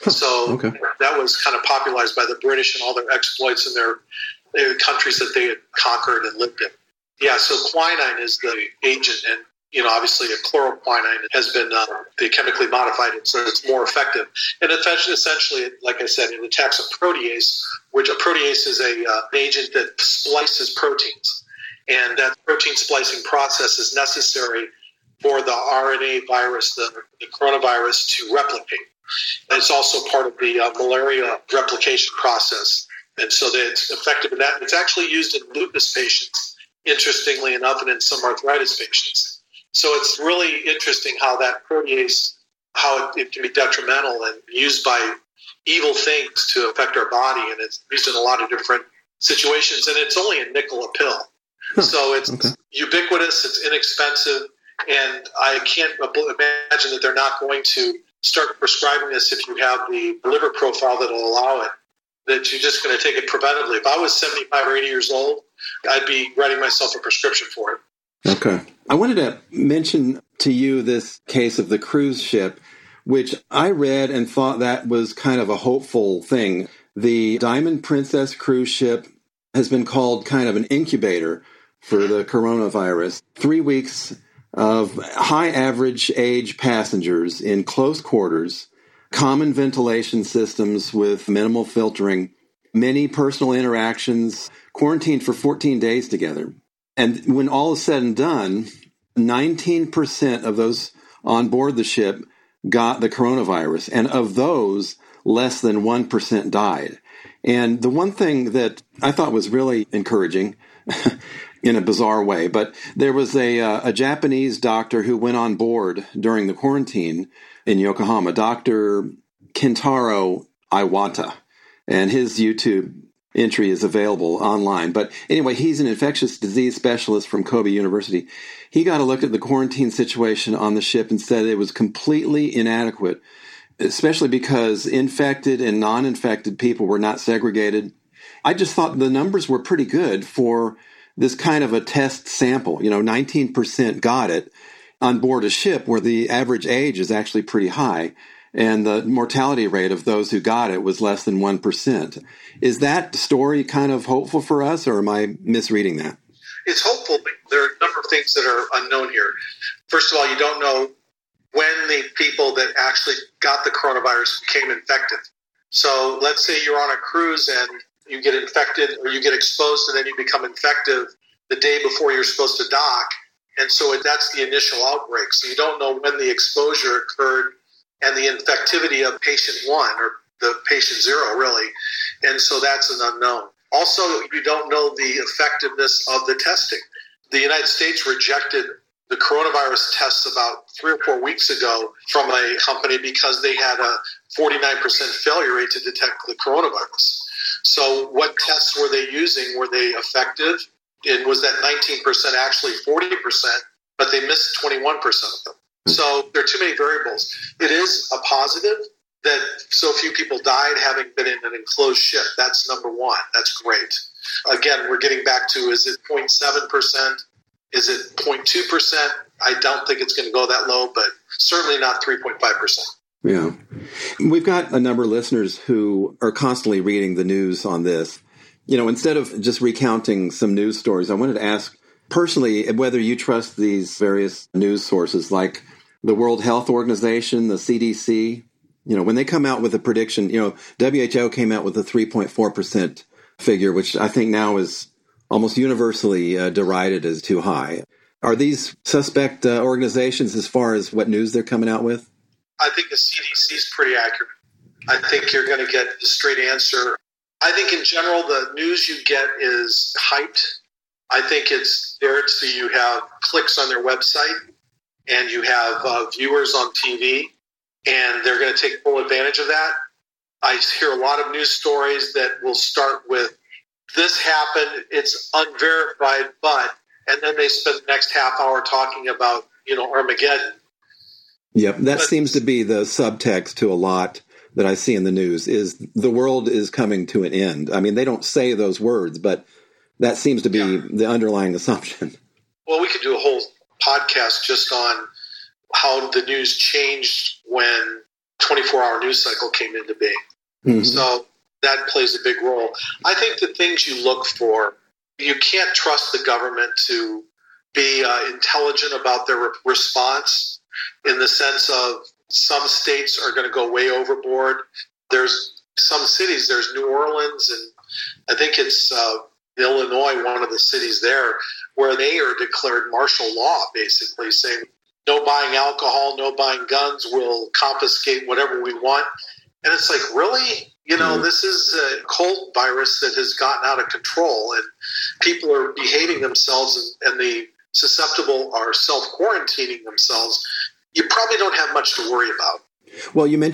So okay. That was kind of popularized by the British and all their exploits in their, their countries that they had conquered and lived in. Yeah, so quinine is the agent, and you know, obviously a chloroquine has been uh, they chemically modified it so it's more effective. And essentially, like I said, it attacks a protease, which a protease is a uh, agent that splices proteins, and that protein splicing process is necessary for the R N A virus, the, the coronavirus, to replicate. And it's also part of the uh, malaria replication process. And so that it's effective in that. It's actually used in lupus patients, interestingly enough, and in some arthritis patients. So it's really interesting how that protease, how it, it can be detrimental and used by evil things to affect our body, and it's used in a lot of different situations, and it's only a nickel a pill. Huh. So it's okay. Ubiquitous, it's inexpensive, and I can't imagine that they're not going to start prescribing this if you have the liver profile that will allow it, that you're just going to take it preventively. If I was seventy-five or eighty years old, I'd be writing myself a prescription for it. Okay. I wanted to mention to you this case of the cruise ship, which I read and thought that was kind of a hopeful thing. The Diamond Princess cruise ship has been called kind of an incubator for the coronavirus. Three weeks of high average age passengers in close quarters, common ventilation systems with minimal filtering, many personal interactions, quarantined for fourteen days together. And when all is said and done, nineteen percent of those on board the ship got the coronavirus. And of those, less than one percent died. And the one thing that I thought was really encouraging in a bizarre way, but there was a, uh, a Japanese doctor who went on board during the quarantine in Yokohama, Doctor Kentaro Iwata, and his YouTube entry is available online. But anyway, he's an infectious disease specialist from Kobe University. He got a look at the quarantine situation on the ship and said it was completely inadequate, especially because infected and non-infected people were not segregated. I just thought the numbers were pretty good for this kind of a test sample. You know, nineteen percent got it on board a ship where the average age is actually pretty high, and the mortality rate of those who got it was less than one percent. Is that story kind of hopeful for us, or am I misreading that? It's hopeful, but there are a number of things that are unknown here. First of all, you don't know when the people that actually got the coronavirus became infected. So let's say you're on a cruise and you get infected or you get exposed and then you become infective the day before you're supposed to dock. And so that's the initial outbreak. So you don't know when the exposure occurred and the infectivity of patient one or the patient zero, really. And so that's an unknown. Also, you don't know the effectiveness of the testing. The United States rejected the coronavirus tests about three or four weeks ago from a company because they had a forty-nine percent failure rate to detect the coronavirus. So what tests were they using? Were they effective? And was that nineteen percent actually forty percent, but they missed twenty-one percent of them? So there are too many variables. It is a positive that so few people died having been in an enclosed ship. That's number one. That's great. Again, we're getting back to, is it zero point seven percent? Is it zero point two percent? I don't think it's going to go that low, but certainly not three point five percent. Yeah. We've got a number of listeners who are constantly reading the news on this. You know, instead of just recounting some news stories, I wanted to ask personally whether you trust these various news sources like the World Health Organization, the C D C. You know, when they come out with a prediction, you know, W H O came out with a three point four percent figure, which I think now is almost universally uh, derided as too high. Are these suspect uh, organizations as far as what news they're coming out with? I think the C D C is pretty accurate. I think you're going to get the straight answer. I think in general, the news you get is hyped. I think it's there so you have clicks on their website and you have uh, viewers on T V, and they're going to take full advantage of that. I hear a lot of news stories that will start with, this happened, it's unverified, but, and then they spend the next half hour talking about, you know, Armageddon. Yep, that but, seems to be the subtext to a lot that I see in the news, is the world is coming to an end. I mean, they don't say those words, but that seems to be yeah. the underlying assumption. Well, we could do a whole podcast just on how the news changed when twenty-four hour news cycle came into being. Mm-hmm. So that plays a big role. I think the things you look for, you can't trust the government to be uh, intelligent about their re- response in the sense of some states are going to go way overboard. There's some cities, there's New Orleans, and I think it's uh, Illinois, one of the cities there, where they are declared martial law, basically saying no buying alcohol, no buying guns, we'll confiscate whatever we want. And it's like, really? You know, mm. this is a cold virus that has gotten out of control, and people are behaving themselves, and, and the susceptible are self-quarantining themselves. You probably don't have much to worry about. Well, you mentioned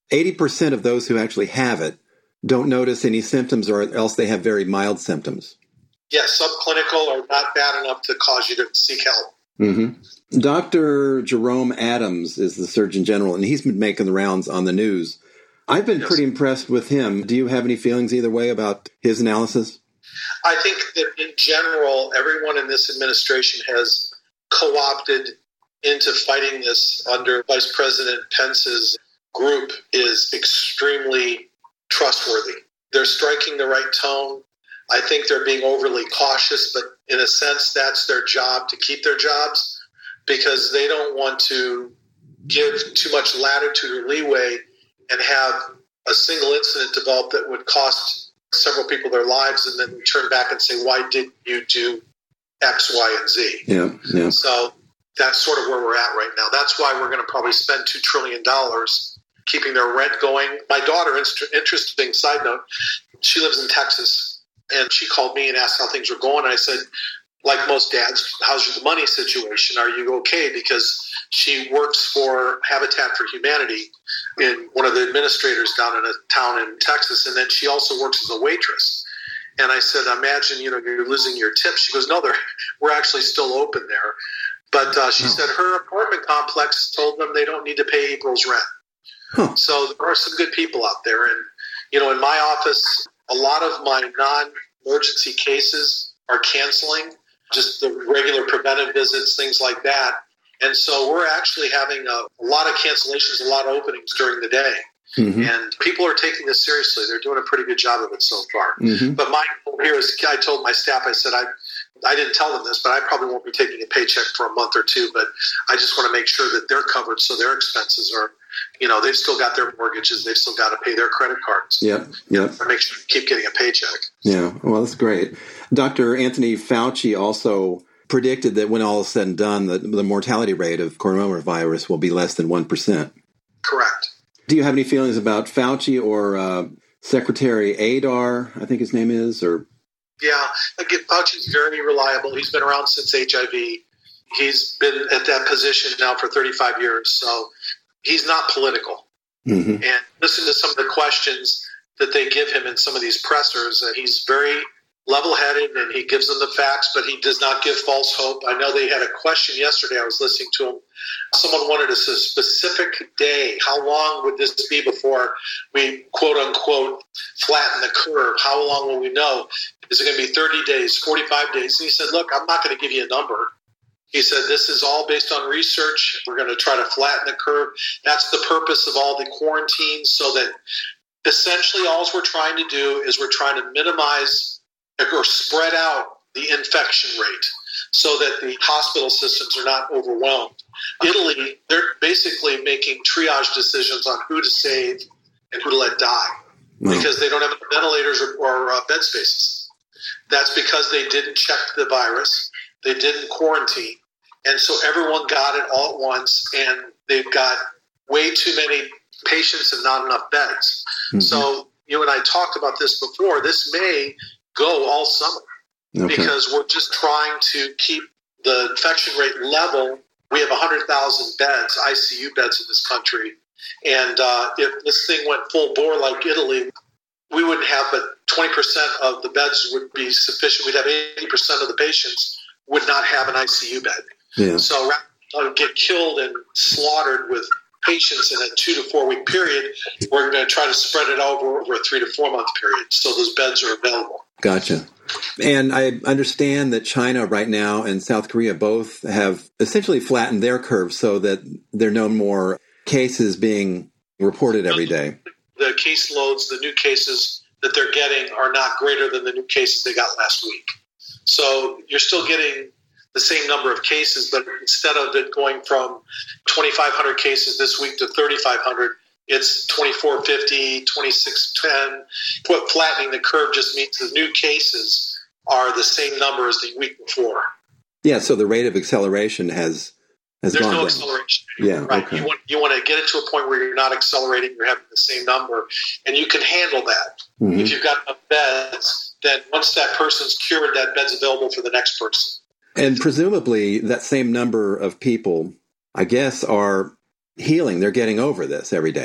eighty percent of those who actually have it don't notice any symptoms, or else they have very mild symptoms. Yes, subclinical or not bad enough to cause you to seek help. Mm-hmm. Doctor Jerome Adams is the Surgeon General, and he's been making the rounds on the news. I've been yes. pretty impressed with him. Do you have any feelings either way about his analysis? I think that in general, everyone in this administration has co-opted into fighting this under Vice President Pence's group is extremely trustworthy. They're striking the right tone. I think they're being overly cautious, but in a sense, that's their job to keep their jobs because they don't want to give too much latitude or leeway and have a single incident develop that would cost several people their lives and then turn back and say, why didn't you do X, Y, and Z? Yeah, yeah. So that's sort of where we're at right now. That's why we're going to probably spend two trillion dollars keeping their rent going. My daughter, interesting side note, she lives in Texas. And she called me and asked how things were going. And I said, like most dads, how's your money situation? Are you okay? Because she works for Habitat for Humanity in one of the administrators down in a town in Texas. And then she also works as a waitress. And I said, imagine, you know, you're losing your tips. She goes, no, they're, we're actually still open there. But uh, she oh. said her apartment complex told them they don't need to pay April's rent. Huh. So there are some good people out there. And, you know, in my office, a lot of my non-emergency cases are canceling, just the regular preventive visits, things like that. And so we're actually having a, a lot of cancellations, a lot of openings during the day. Mm-hmm. And people are taking this seriously. They're doing a pretty good job of it so far. Mm-hmm. But my goal here is, I told my staff, I said, I I didn't tell them this, but I probably won't be taking a paycheck for a month or two. But I just want to make sure that they're covered so their expenses are, you know, they've still got their mortgages. They've still got to pay their credit cards. Yep, yep. Make sure you keep getting a paycheck. Yeah, well, that's great. Doctor Anthony Fauci also predicted that when all is said and done, the, the mortality rate of coronavirus will be less than one percent. Correct. Do you have any feelings about Fauci or uh, Secretary Adar, I think his name is, or... Yeah, again, Fauci's very reliable. He's been around since H I V. He's been at that position now for thirty-five years, so he's not political. Mm-hmm. And listen to some of the questions that they give him in some of these pressers, and he's very level-headed, and he gives them the facts, but he does not give false hope. I know they had a question yesterday. I was listening to him. Someone wanted us a specific day. How long would this be before we, quote-unquote, flatten the curve? How long will we know? Is it going to be thirty days, forty-five days? And he said, look, I'm not going to give you a number. He said, this is all based on research. We're going to try to flatten the curve. That's the purpose of all the quarantines, so that essentially all we're trying to do is we're trying to minimize or spread out the infection rate so that the hospital systems are not overwhelmed. Italy, they're basically making triage decisions on who to save and who to let die wow. because they don't have ventilators or, or uh, bed spaces. That's because they didn't check the virus. They didn't quarantine. And so everyone got it all at once, and they've got way too many patients and not enough beds. Mm-hmm. So you and I talked about this before. This may go all summer okay. because we're just trying to keep the infection rate level. We have one hundred thousand beds, I C U beds in this country. And uh, if this thing went full bore like Italy, we wouldn't have but twenty percent of the beds would be sufficient. We'd have eighty percent of the patients would not have an I C U bed. Yeah. So rather than get killed and slaughtered with patients in a two to four week period, we're going to try to spread it over over a three to four month period so those beds are available. Gotcha. And I understand that China right now and South Korea both have essentially flattened their curve so that there are no more cases being reported every day. The caseloads, the new cases that they're getting are not greater than the new cases they got last week. So you're still getting the same number of cases, but instead of it going from twenty-five hundred cases this week to thirty-five hundred, it's twenty-four fifty, twenty-six ten. What flattening the curve just means the new cases are the same number as the week before. Yeah, so the rate of acceleration has has There's gone no down. acceleration. Yeah, right. Okay. You want you want to get it to a point where you're not accelerating, you're having the same number, and you can handle that. Mm-hmm. If you've got enough beds, then once that person's cured, that bed's available for the next person. And presumably that same number of people, I guess, are healing. They're getting over this every day.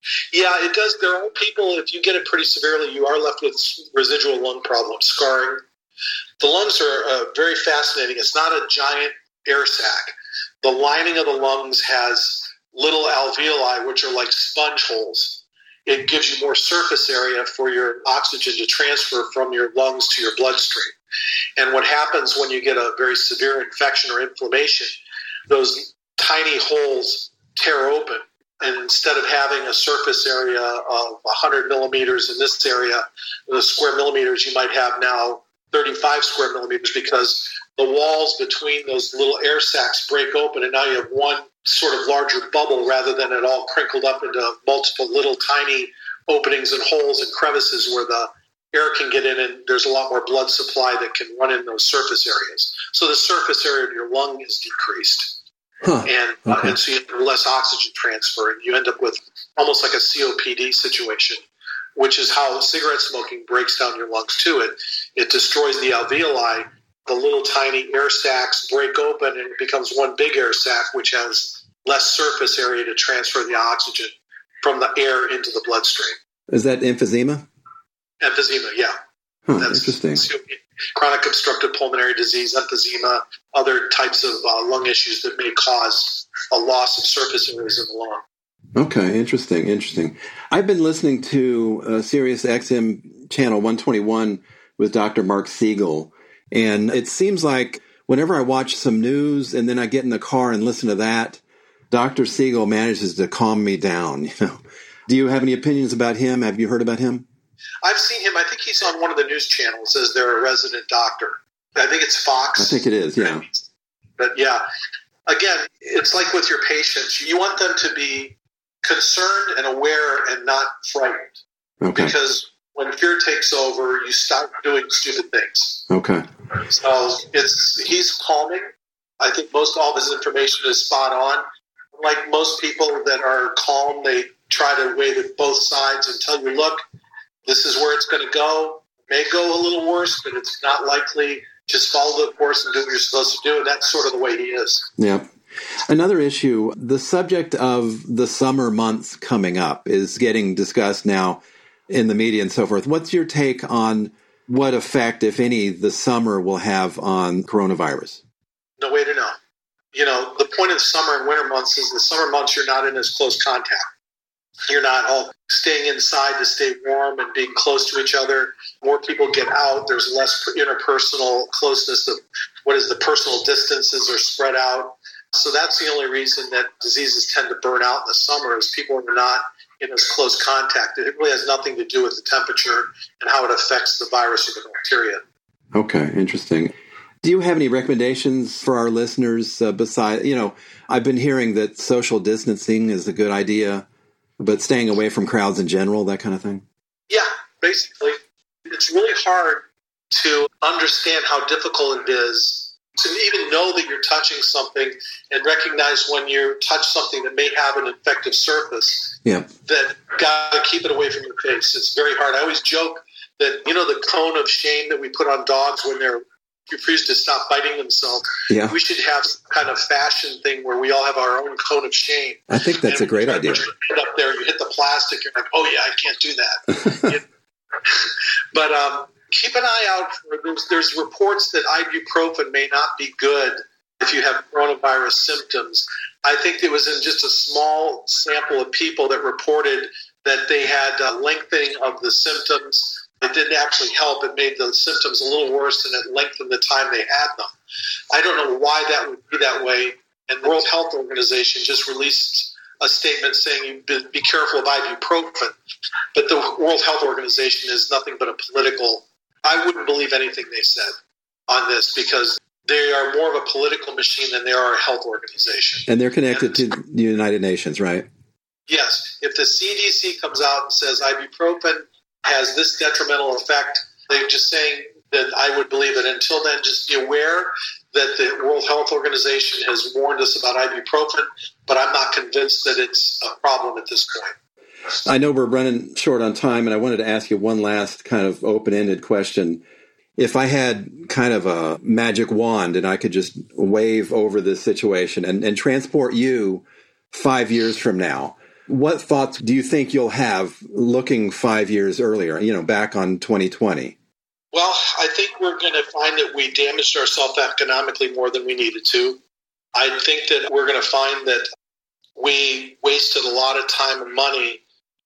Yeah, it does. There are people, if you get it pretty severely, you are left with residual lung problems, scarring. The lungs are uh, very fascinating. It's not a giant air sac. The lining of the lungs has little alveoli, which are like sponge holes. It gives you more surface area for your oxygen to transfer from your lungs to your bloodstream. And what happens when you get a very severe infection or inflammation, those tiny holes tear open. And instead of having a surface area of one hundred millimeters in this area, the square millimeters, you might have now thirty-five square millimeters, because the walls between those little air sacs break open, and now you have one sort of larger bubble rather than it all crinkled up into multiple little tiny openings and holes and crevices where the air can get in, and there's a lot more blood supply that can run in those surface areas. So the surface area of your lung is decreased. Huh. And, uh, okay. and so you have less oxygen transfer, and you end up with almost like a C O P D situation, which is how cigarette smoking breaks down your lungs too. It, it destroys the alveoli. The little tiny air sacs break open, and it becomes one big air sac, which has less surface area to transfer the oxygen from the air into the bloodstream. Is that emphysema? Emphysema, yeah. Huh, That's interesting. C O P D. Chronic obstructive pulmonary disease, emphysema, other types of uh, lung issues that may cause a loss of surface areas in the lung. Okay, interesting, interesting. I've been listening to uh, Sirius X M channel one twenty-one with Doctor Mark Siegel, and it seems like whenever I watch some news and then I get in the car and listen to that, Doctor Siegel manages to calm me down. You know, do you have any opinions about him? Have you heard about him? I've seen him. I think he's on one of the news channels as their resident doctor. I think it's Fox. I think it is, yeah. But yeah, again, it's like with your patients. You want them to be concerned and aware and not frightened. Okay. Because when fear takes over, you stop doing stupid things. Okay. So it's he's calming. I think most all of his information is spot on. Like most people that are calm, they try to weigh the both sides and tell you, look, this is where it's going to go. It may go a little worse, but it's not likely. Just follow the course and do what you're supposed to do. And that's sort of the way he is. Yeah. Another issue, the subject of the summer months coming up is getting discussed now in the media and so forth. What's your take on what effect, if any, the summer will have on coronavirus? No way to know. You know, the point of the summer and winter months is the summer months you're not in as close contact. You're not all staying inside to stay warm and being close to each other. More people get out. There's less interpersonal closeness. Of what is the personal distances are spread out. So that's the only reason that diseases tend to burn out in the summer is people are not in as close contact. It really has nothing to do with the temperature and how it affects the virus or the bacteria. Okay, interesting. Do you have any recommendations for our listeners uh, besides, you know, I've been hearing that social distancing is a good idea, but staying away from crowds in general, that kind of thing? Yeah, basically. It's really hard to understand how difficult it is to even know that you're touching something and recognize when you touch something that may have an infective surface, yeah, that got to keep it away from your face. It's very hard. I always joke that, you know, the cone of shame that we put on dogs when they're refused to stop biting themselves. Yeah. We should have some kind of fashion thing where we all have our own cone of shame. I think that's and a great idea. You hit up there, you hit the plastic, you're like, oh yeah, I can't do that. you, but um, keep an eye out for there's, there's reports that ibuprofen may not be good if you have coronavirus symptoms. I think it was in just a small sample of people that reported that they had a lengthening of the symptoms. It didn't actually help. It made the symptoms a little worse, and it lengthened the time they had them. I don't know why that would be that way. And the World Health Organization just released a statement saying be, be careful of ibuprofen. But the World Health Organization is nothing but a political. I wouldn't believe anything they said on this because they are more of a political machine than they are a health organization. And they're connected and, to the United Nations, right? Yes. If the C D C comes out and says ibuprofen has this detrimental effect, they're just saying that I would believe it. Until then, just be aware that the World Health Organization has warned us about ibuprofen, but I'm not convinced that it's a problem at this point. I know we're running short on time, and I wanted to ask you one last kind of open-ended question. If I had kind of a magic wand and I could just wave over this situation and, and transport you five years from now, What thoughts do you think you'll have looking five years earlier, you know, back on twenty twenty? Well, I think we're going to find that we damaged ourselves economically more than we needed to. I think that we're going to find that we wasted a lot of time and money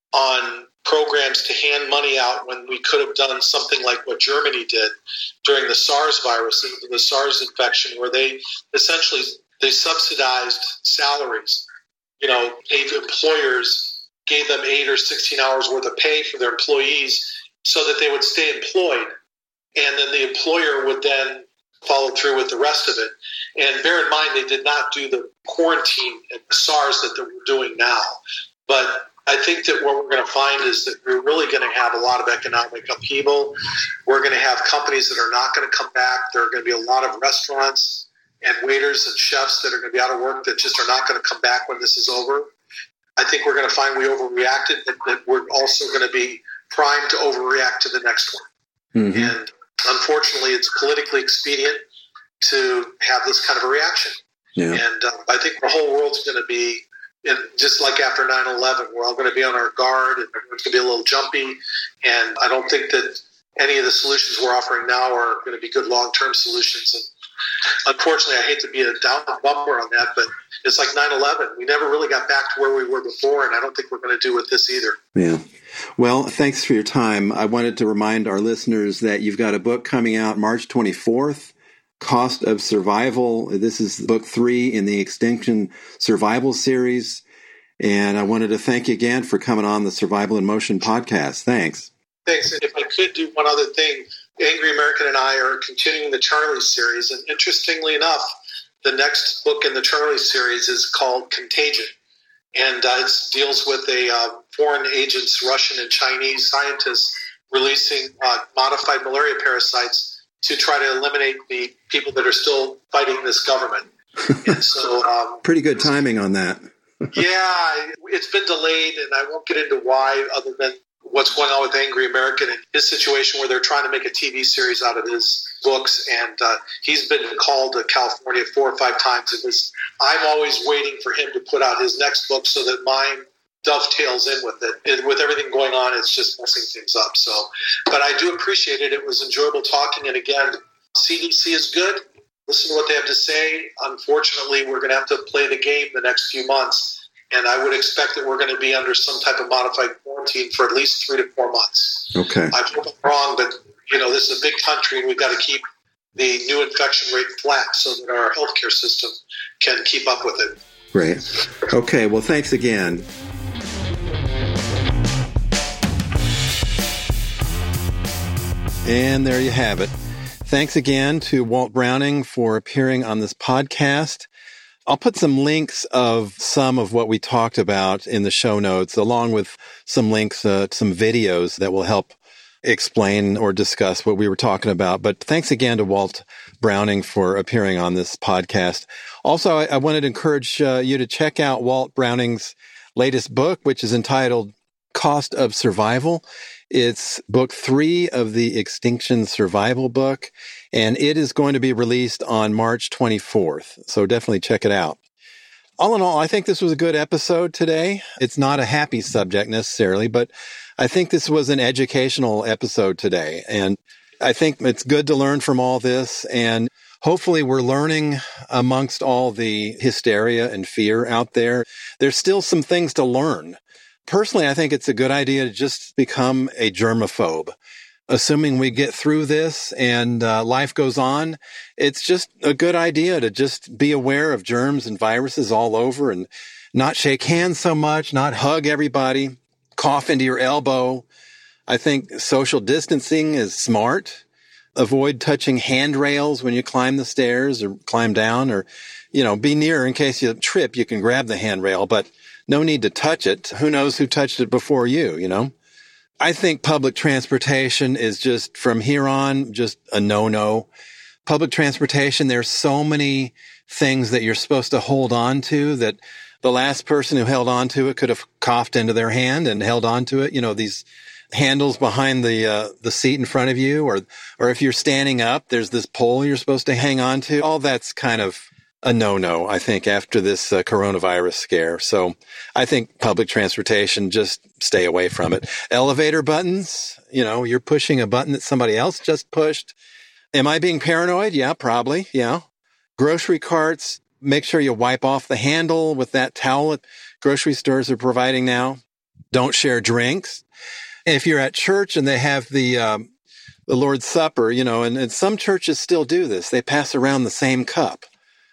on programs to hand money out when we could have done something like what Germany did during the SARS virus, the SARS infection, where they essentially they subsidized salaries. You know, gave employers, gave them eight or sixteen hours worth of pay for their employees so that they would stay employed. And then the employer would then follow through with the rest of it. And bear in mind, they did not do the quarantine and SARS that they're doing now. But I think that what we're going to find is that we're really going to have a lot of economic upheaval. We're going to have companies that are not going to come back. There are going to be a lot of restaurants and waiters and chefs that are going to be out of work that just are not going to come back when this is over. I think we're going to find we overreacted, but that we're also going to be primed to overreact to the next one. Mm-hmm. And unfortunately, it's politically expedient to have this kind of a reaction. Yeah. And uh, I think the whole world's going to be, in, just like after nine eleven, we're all going to be on our guard and everyone's going to be a little jumpy. And I don't think that any of the solutions we're offering now are going to be good long-term solutions. And unfortunately, I hate to be a down bumper on that, but it's like nine eleven. We never really got back to where we were before, and I don't think we're going to do with this either. Yeah. Well, thanks for your time. I wanted to remind our listeners that you've got a book coming out March twenty-fourth, Cost of Survival. This is book three in the Extinction Survival series. And I wanted to thank you again for coming on the Survival in Motion podcast. Thanks. Thanks. And if I could do one other thing, Angry American and I are continuing the Charlie series. And interestingly enough, the next book in the Charlie series is called Contagion. And uh, it deals with a uh, foreign agents, Russian and Chinese scientists, releasing uh, modified malaria parasites to try to eliminate the people that are still fighting this government. And so, um, pretty good timing on that. Yeah, it's been delayed, and I won't get into why, other than what's going on with Angry American and his situation where they're trying to make a T V series out of his books. And uh, he's been called to California four or five times. It was, I'm always waiting for him to put out his next book so that mine dovetails in with it. And with everything going on, it's just messing things up. So, but I do appreciate it. It was enjoyable talking. And again, C D C is good. Listen to what they have to say. Unfortunately, we're going to have to play the game the next few months. And I would expect that we're going to be under some type of modified quarantine for at least three to four months. Okay. I hope I'm wrong, but, you know, this is a big country, and we've got to keep the new infection rate flat so that our healthcare system can keep up with it. Great. Okay, well, thanks again. And there you have it. Thanks again to Walt Browning for appearing on this podcast. I'll put some links of some of what we talked about in the show notes, along with some links uh, to some videos that will help explain or discuss what we were talking about. But thanks again to Walt Browning for appearing on this podcast. Also, I, I wanted to encourage uh, you to check out Walt Browning's latest book, which is entitled Cost of Survival. It's book three of the Extinction Survival book, and it is going to be released on March twenty-fourth. So definitely check it out. All in all, I think this was a good episode today. It's not a happy subject necessarily, but I think this was an educational episode today. And I think it's good to learn from all this. And hopefully we're learning amongst all the hysteria and fear out there. There's still some things to learn. Personally, I think it's a good idea to just become a germaphobe. Assuming we get through this and uh, life goes on, it's just a good idea to just be aware of germs and viruses all over and not shake hands so much, not hug everybody, cough into your elbow. I think social distancing is smart. Avoid touching handrails when you climb the stairs or climb down, or, you know, be near in case you trip, you can grab the handrail, but no need to touch it. Who knows who touched it before you, you know? I think public transportation is just, from here on, just a no-no. Public transportation, there's so many things that you're supposed to hold on to that the last person who held on to it could have coughed into their hand and held on to it. You know, these handles behind the uh, the seat in front of you, or or if you're standing up, there's this pole you're supposed to hang on to. All that's kind of a no-no, I think, after this uh, coronavirus scare. So I think public transportation, just stay away from it. Elevator buttons, you know, you're pushing a button that somebody else just pushed. Am I being paranoid? Yeah, probably. Yeah. Grocery carts, make sure you wipe off the handle with that towel that grocery stores are providing now. Don't share drinks. If you're at church and they have the um, the Lord's Supper, you know, and, and some churches still do this. They pass around the same cup.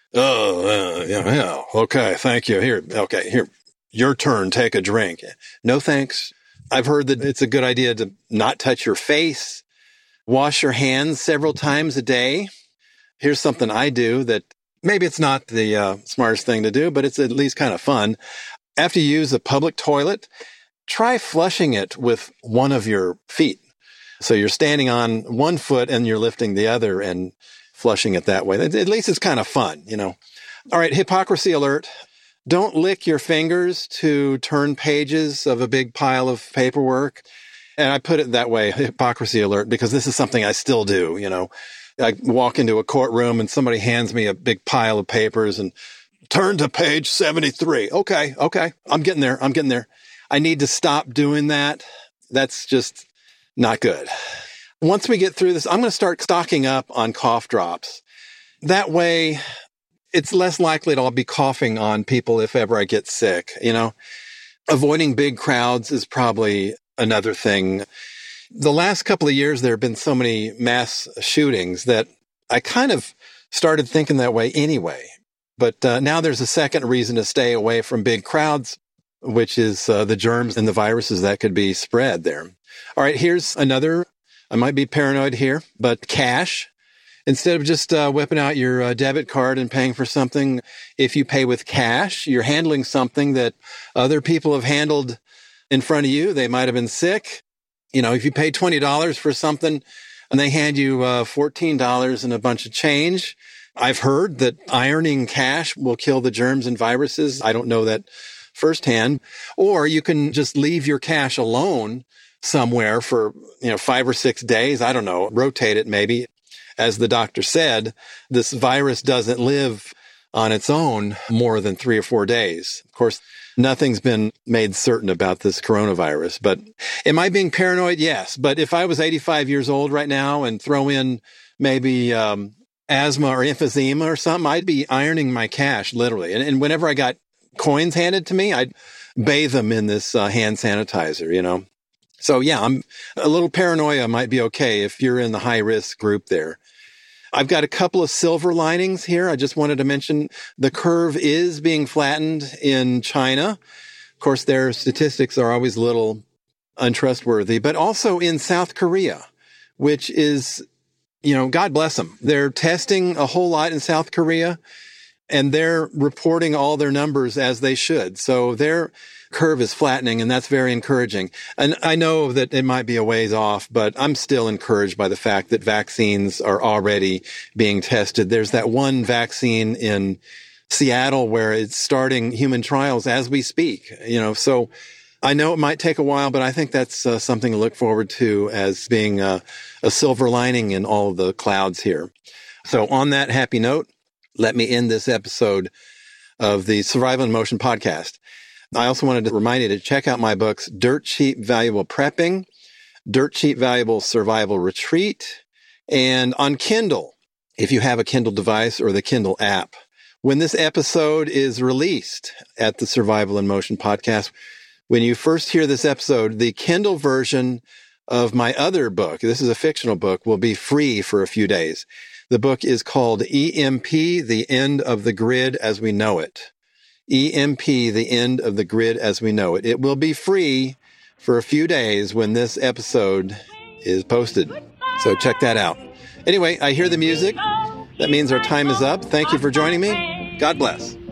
Oh, uh, yeah, yeah. Okay, thank you. Here, okay, here, your turn. Take a drink. No, thanks. I've heard that it's a good idea to not touch your face. Wash your hands several times a day. Here's something I do that maybe it's not the uh, smartest thing to do, but it's at least kind of fun. After you use a public toilet, try flushing it with one of your feet. So you're standing on one foot and you're lifting the other and flushing it that way. At least it's kind of fun, you know. All right, hypocrisy alert. Don't lick your fingers to turn pages of a big pile of paperwork. And I put it that way, hypocrisy alert, because this is something I still do, you know. I walk into a courtroom and somebody hands me a big pile of papers and turn to page seventy-three. Okay, okay, I'm getting there, I'm getting there. I need to stop doing that. That's just not good. Once we get through this, I'm going to start stocking up on cough drops. That way, it's less likely that I'll be coughing on people if ever I get sick, you know. Avoiding big crowds is probably another thing. The last couple of years, there have been so many mass shootings that I kind of started thinking that way anyway. But uh, now there's a second reason to stay away from big crowds, which is uh, the germs and the viruses that could be spread there. All right, here's another. I might be paranoid here, but cash. Instead of just uh, whipping out your uh, debit card and paying for something, if you pay with cash, you're handling something that other people have handled in front of you. They might have been sick. You know, if you pay twenty dollars for something and they hand you uh, fourteen dollars and a bunch of change, I've heard that ironing cash will kill the germs and viruses. I don't know that firsthand. Or you can just leave your cash alone somewhere for, you know, five or six days. I don't know, rotate it maybe. As the doctor said, this virus doesn't live on its own more than three or four days. Of course, nothing's been made certain about this coronavirus, but am I being paranoid? Yes. But if I was eighty-five years old right now and throw in maybe um, asthma or emphysema or something, I'd be ironing my cash, literally. And, and whenever I got coins handed to me, I'd bathe them in this uh, hand sanitizer, you know. So yeah, I'm a little paranoia might be okay if you're in the high risk group there. I've got a couple of silver linings here. I just wanted to mention the curve is being flattened in China. Of course, their statistics are always a little untrustworthy, but also in South Korea, which is, you know, God bless them. They're testing a whole lot in South Korea and they're reporting all their numbers as they should. So they're curve is flattening, and that's very encouraging. And I know that it might be a ways off, but I'm still encouraged by the fact that vaccines are already being tested. There's that one vaccine in Seattle where it's starting human trials as we speak, you know, so I know it might take a while, but I think that's uh, something to look forward to as being uh, a silver lining in all of the clouds here. So on that happy note, let me end this episode of the Survival in Motion podcast. I also wanted to remind you to check out my books, Dirt Cheap Valuable Prepping, Dirt Cheap Valuable Survival Retreat, and on Kindle, if you have a Kindle device or the Kindle app. When this episode is released at the Survival in Motion podcast, when you first hear this episode, the Kindle version of my other book, this is a fictional book, will be free for a few days. The book is called E M P, The End of the Grid as We Know It. E M P, The End of the Grid as We Know It. It will be free for a few days when this episode is posted. So check that out. Anyway, I hear the music. That means our time is up. Thank you for joining me. God bless.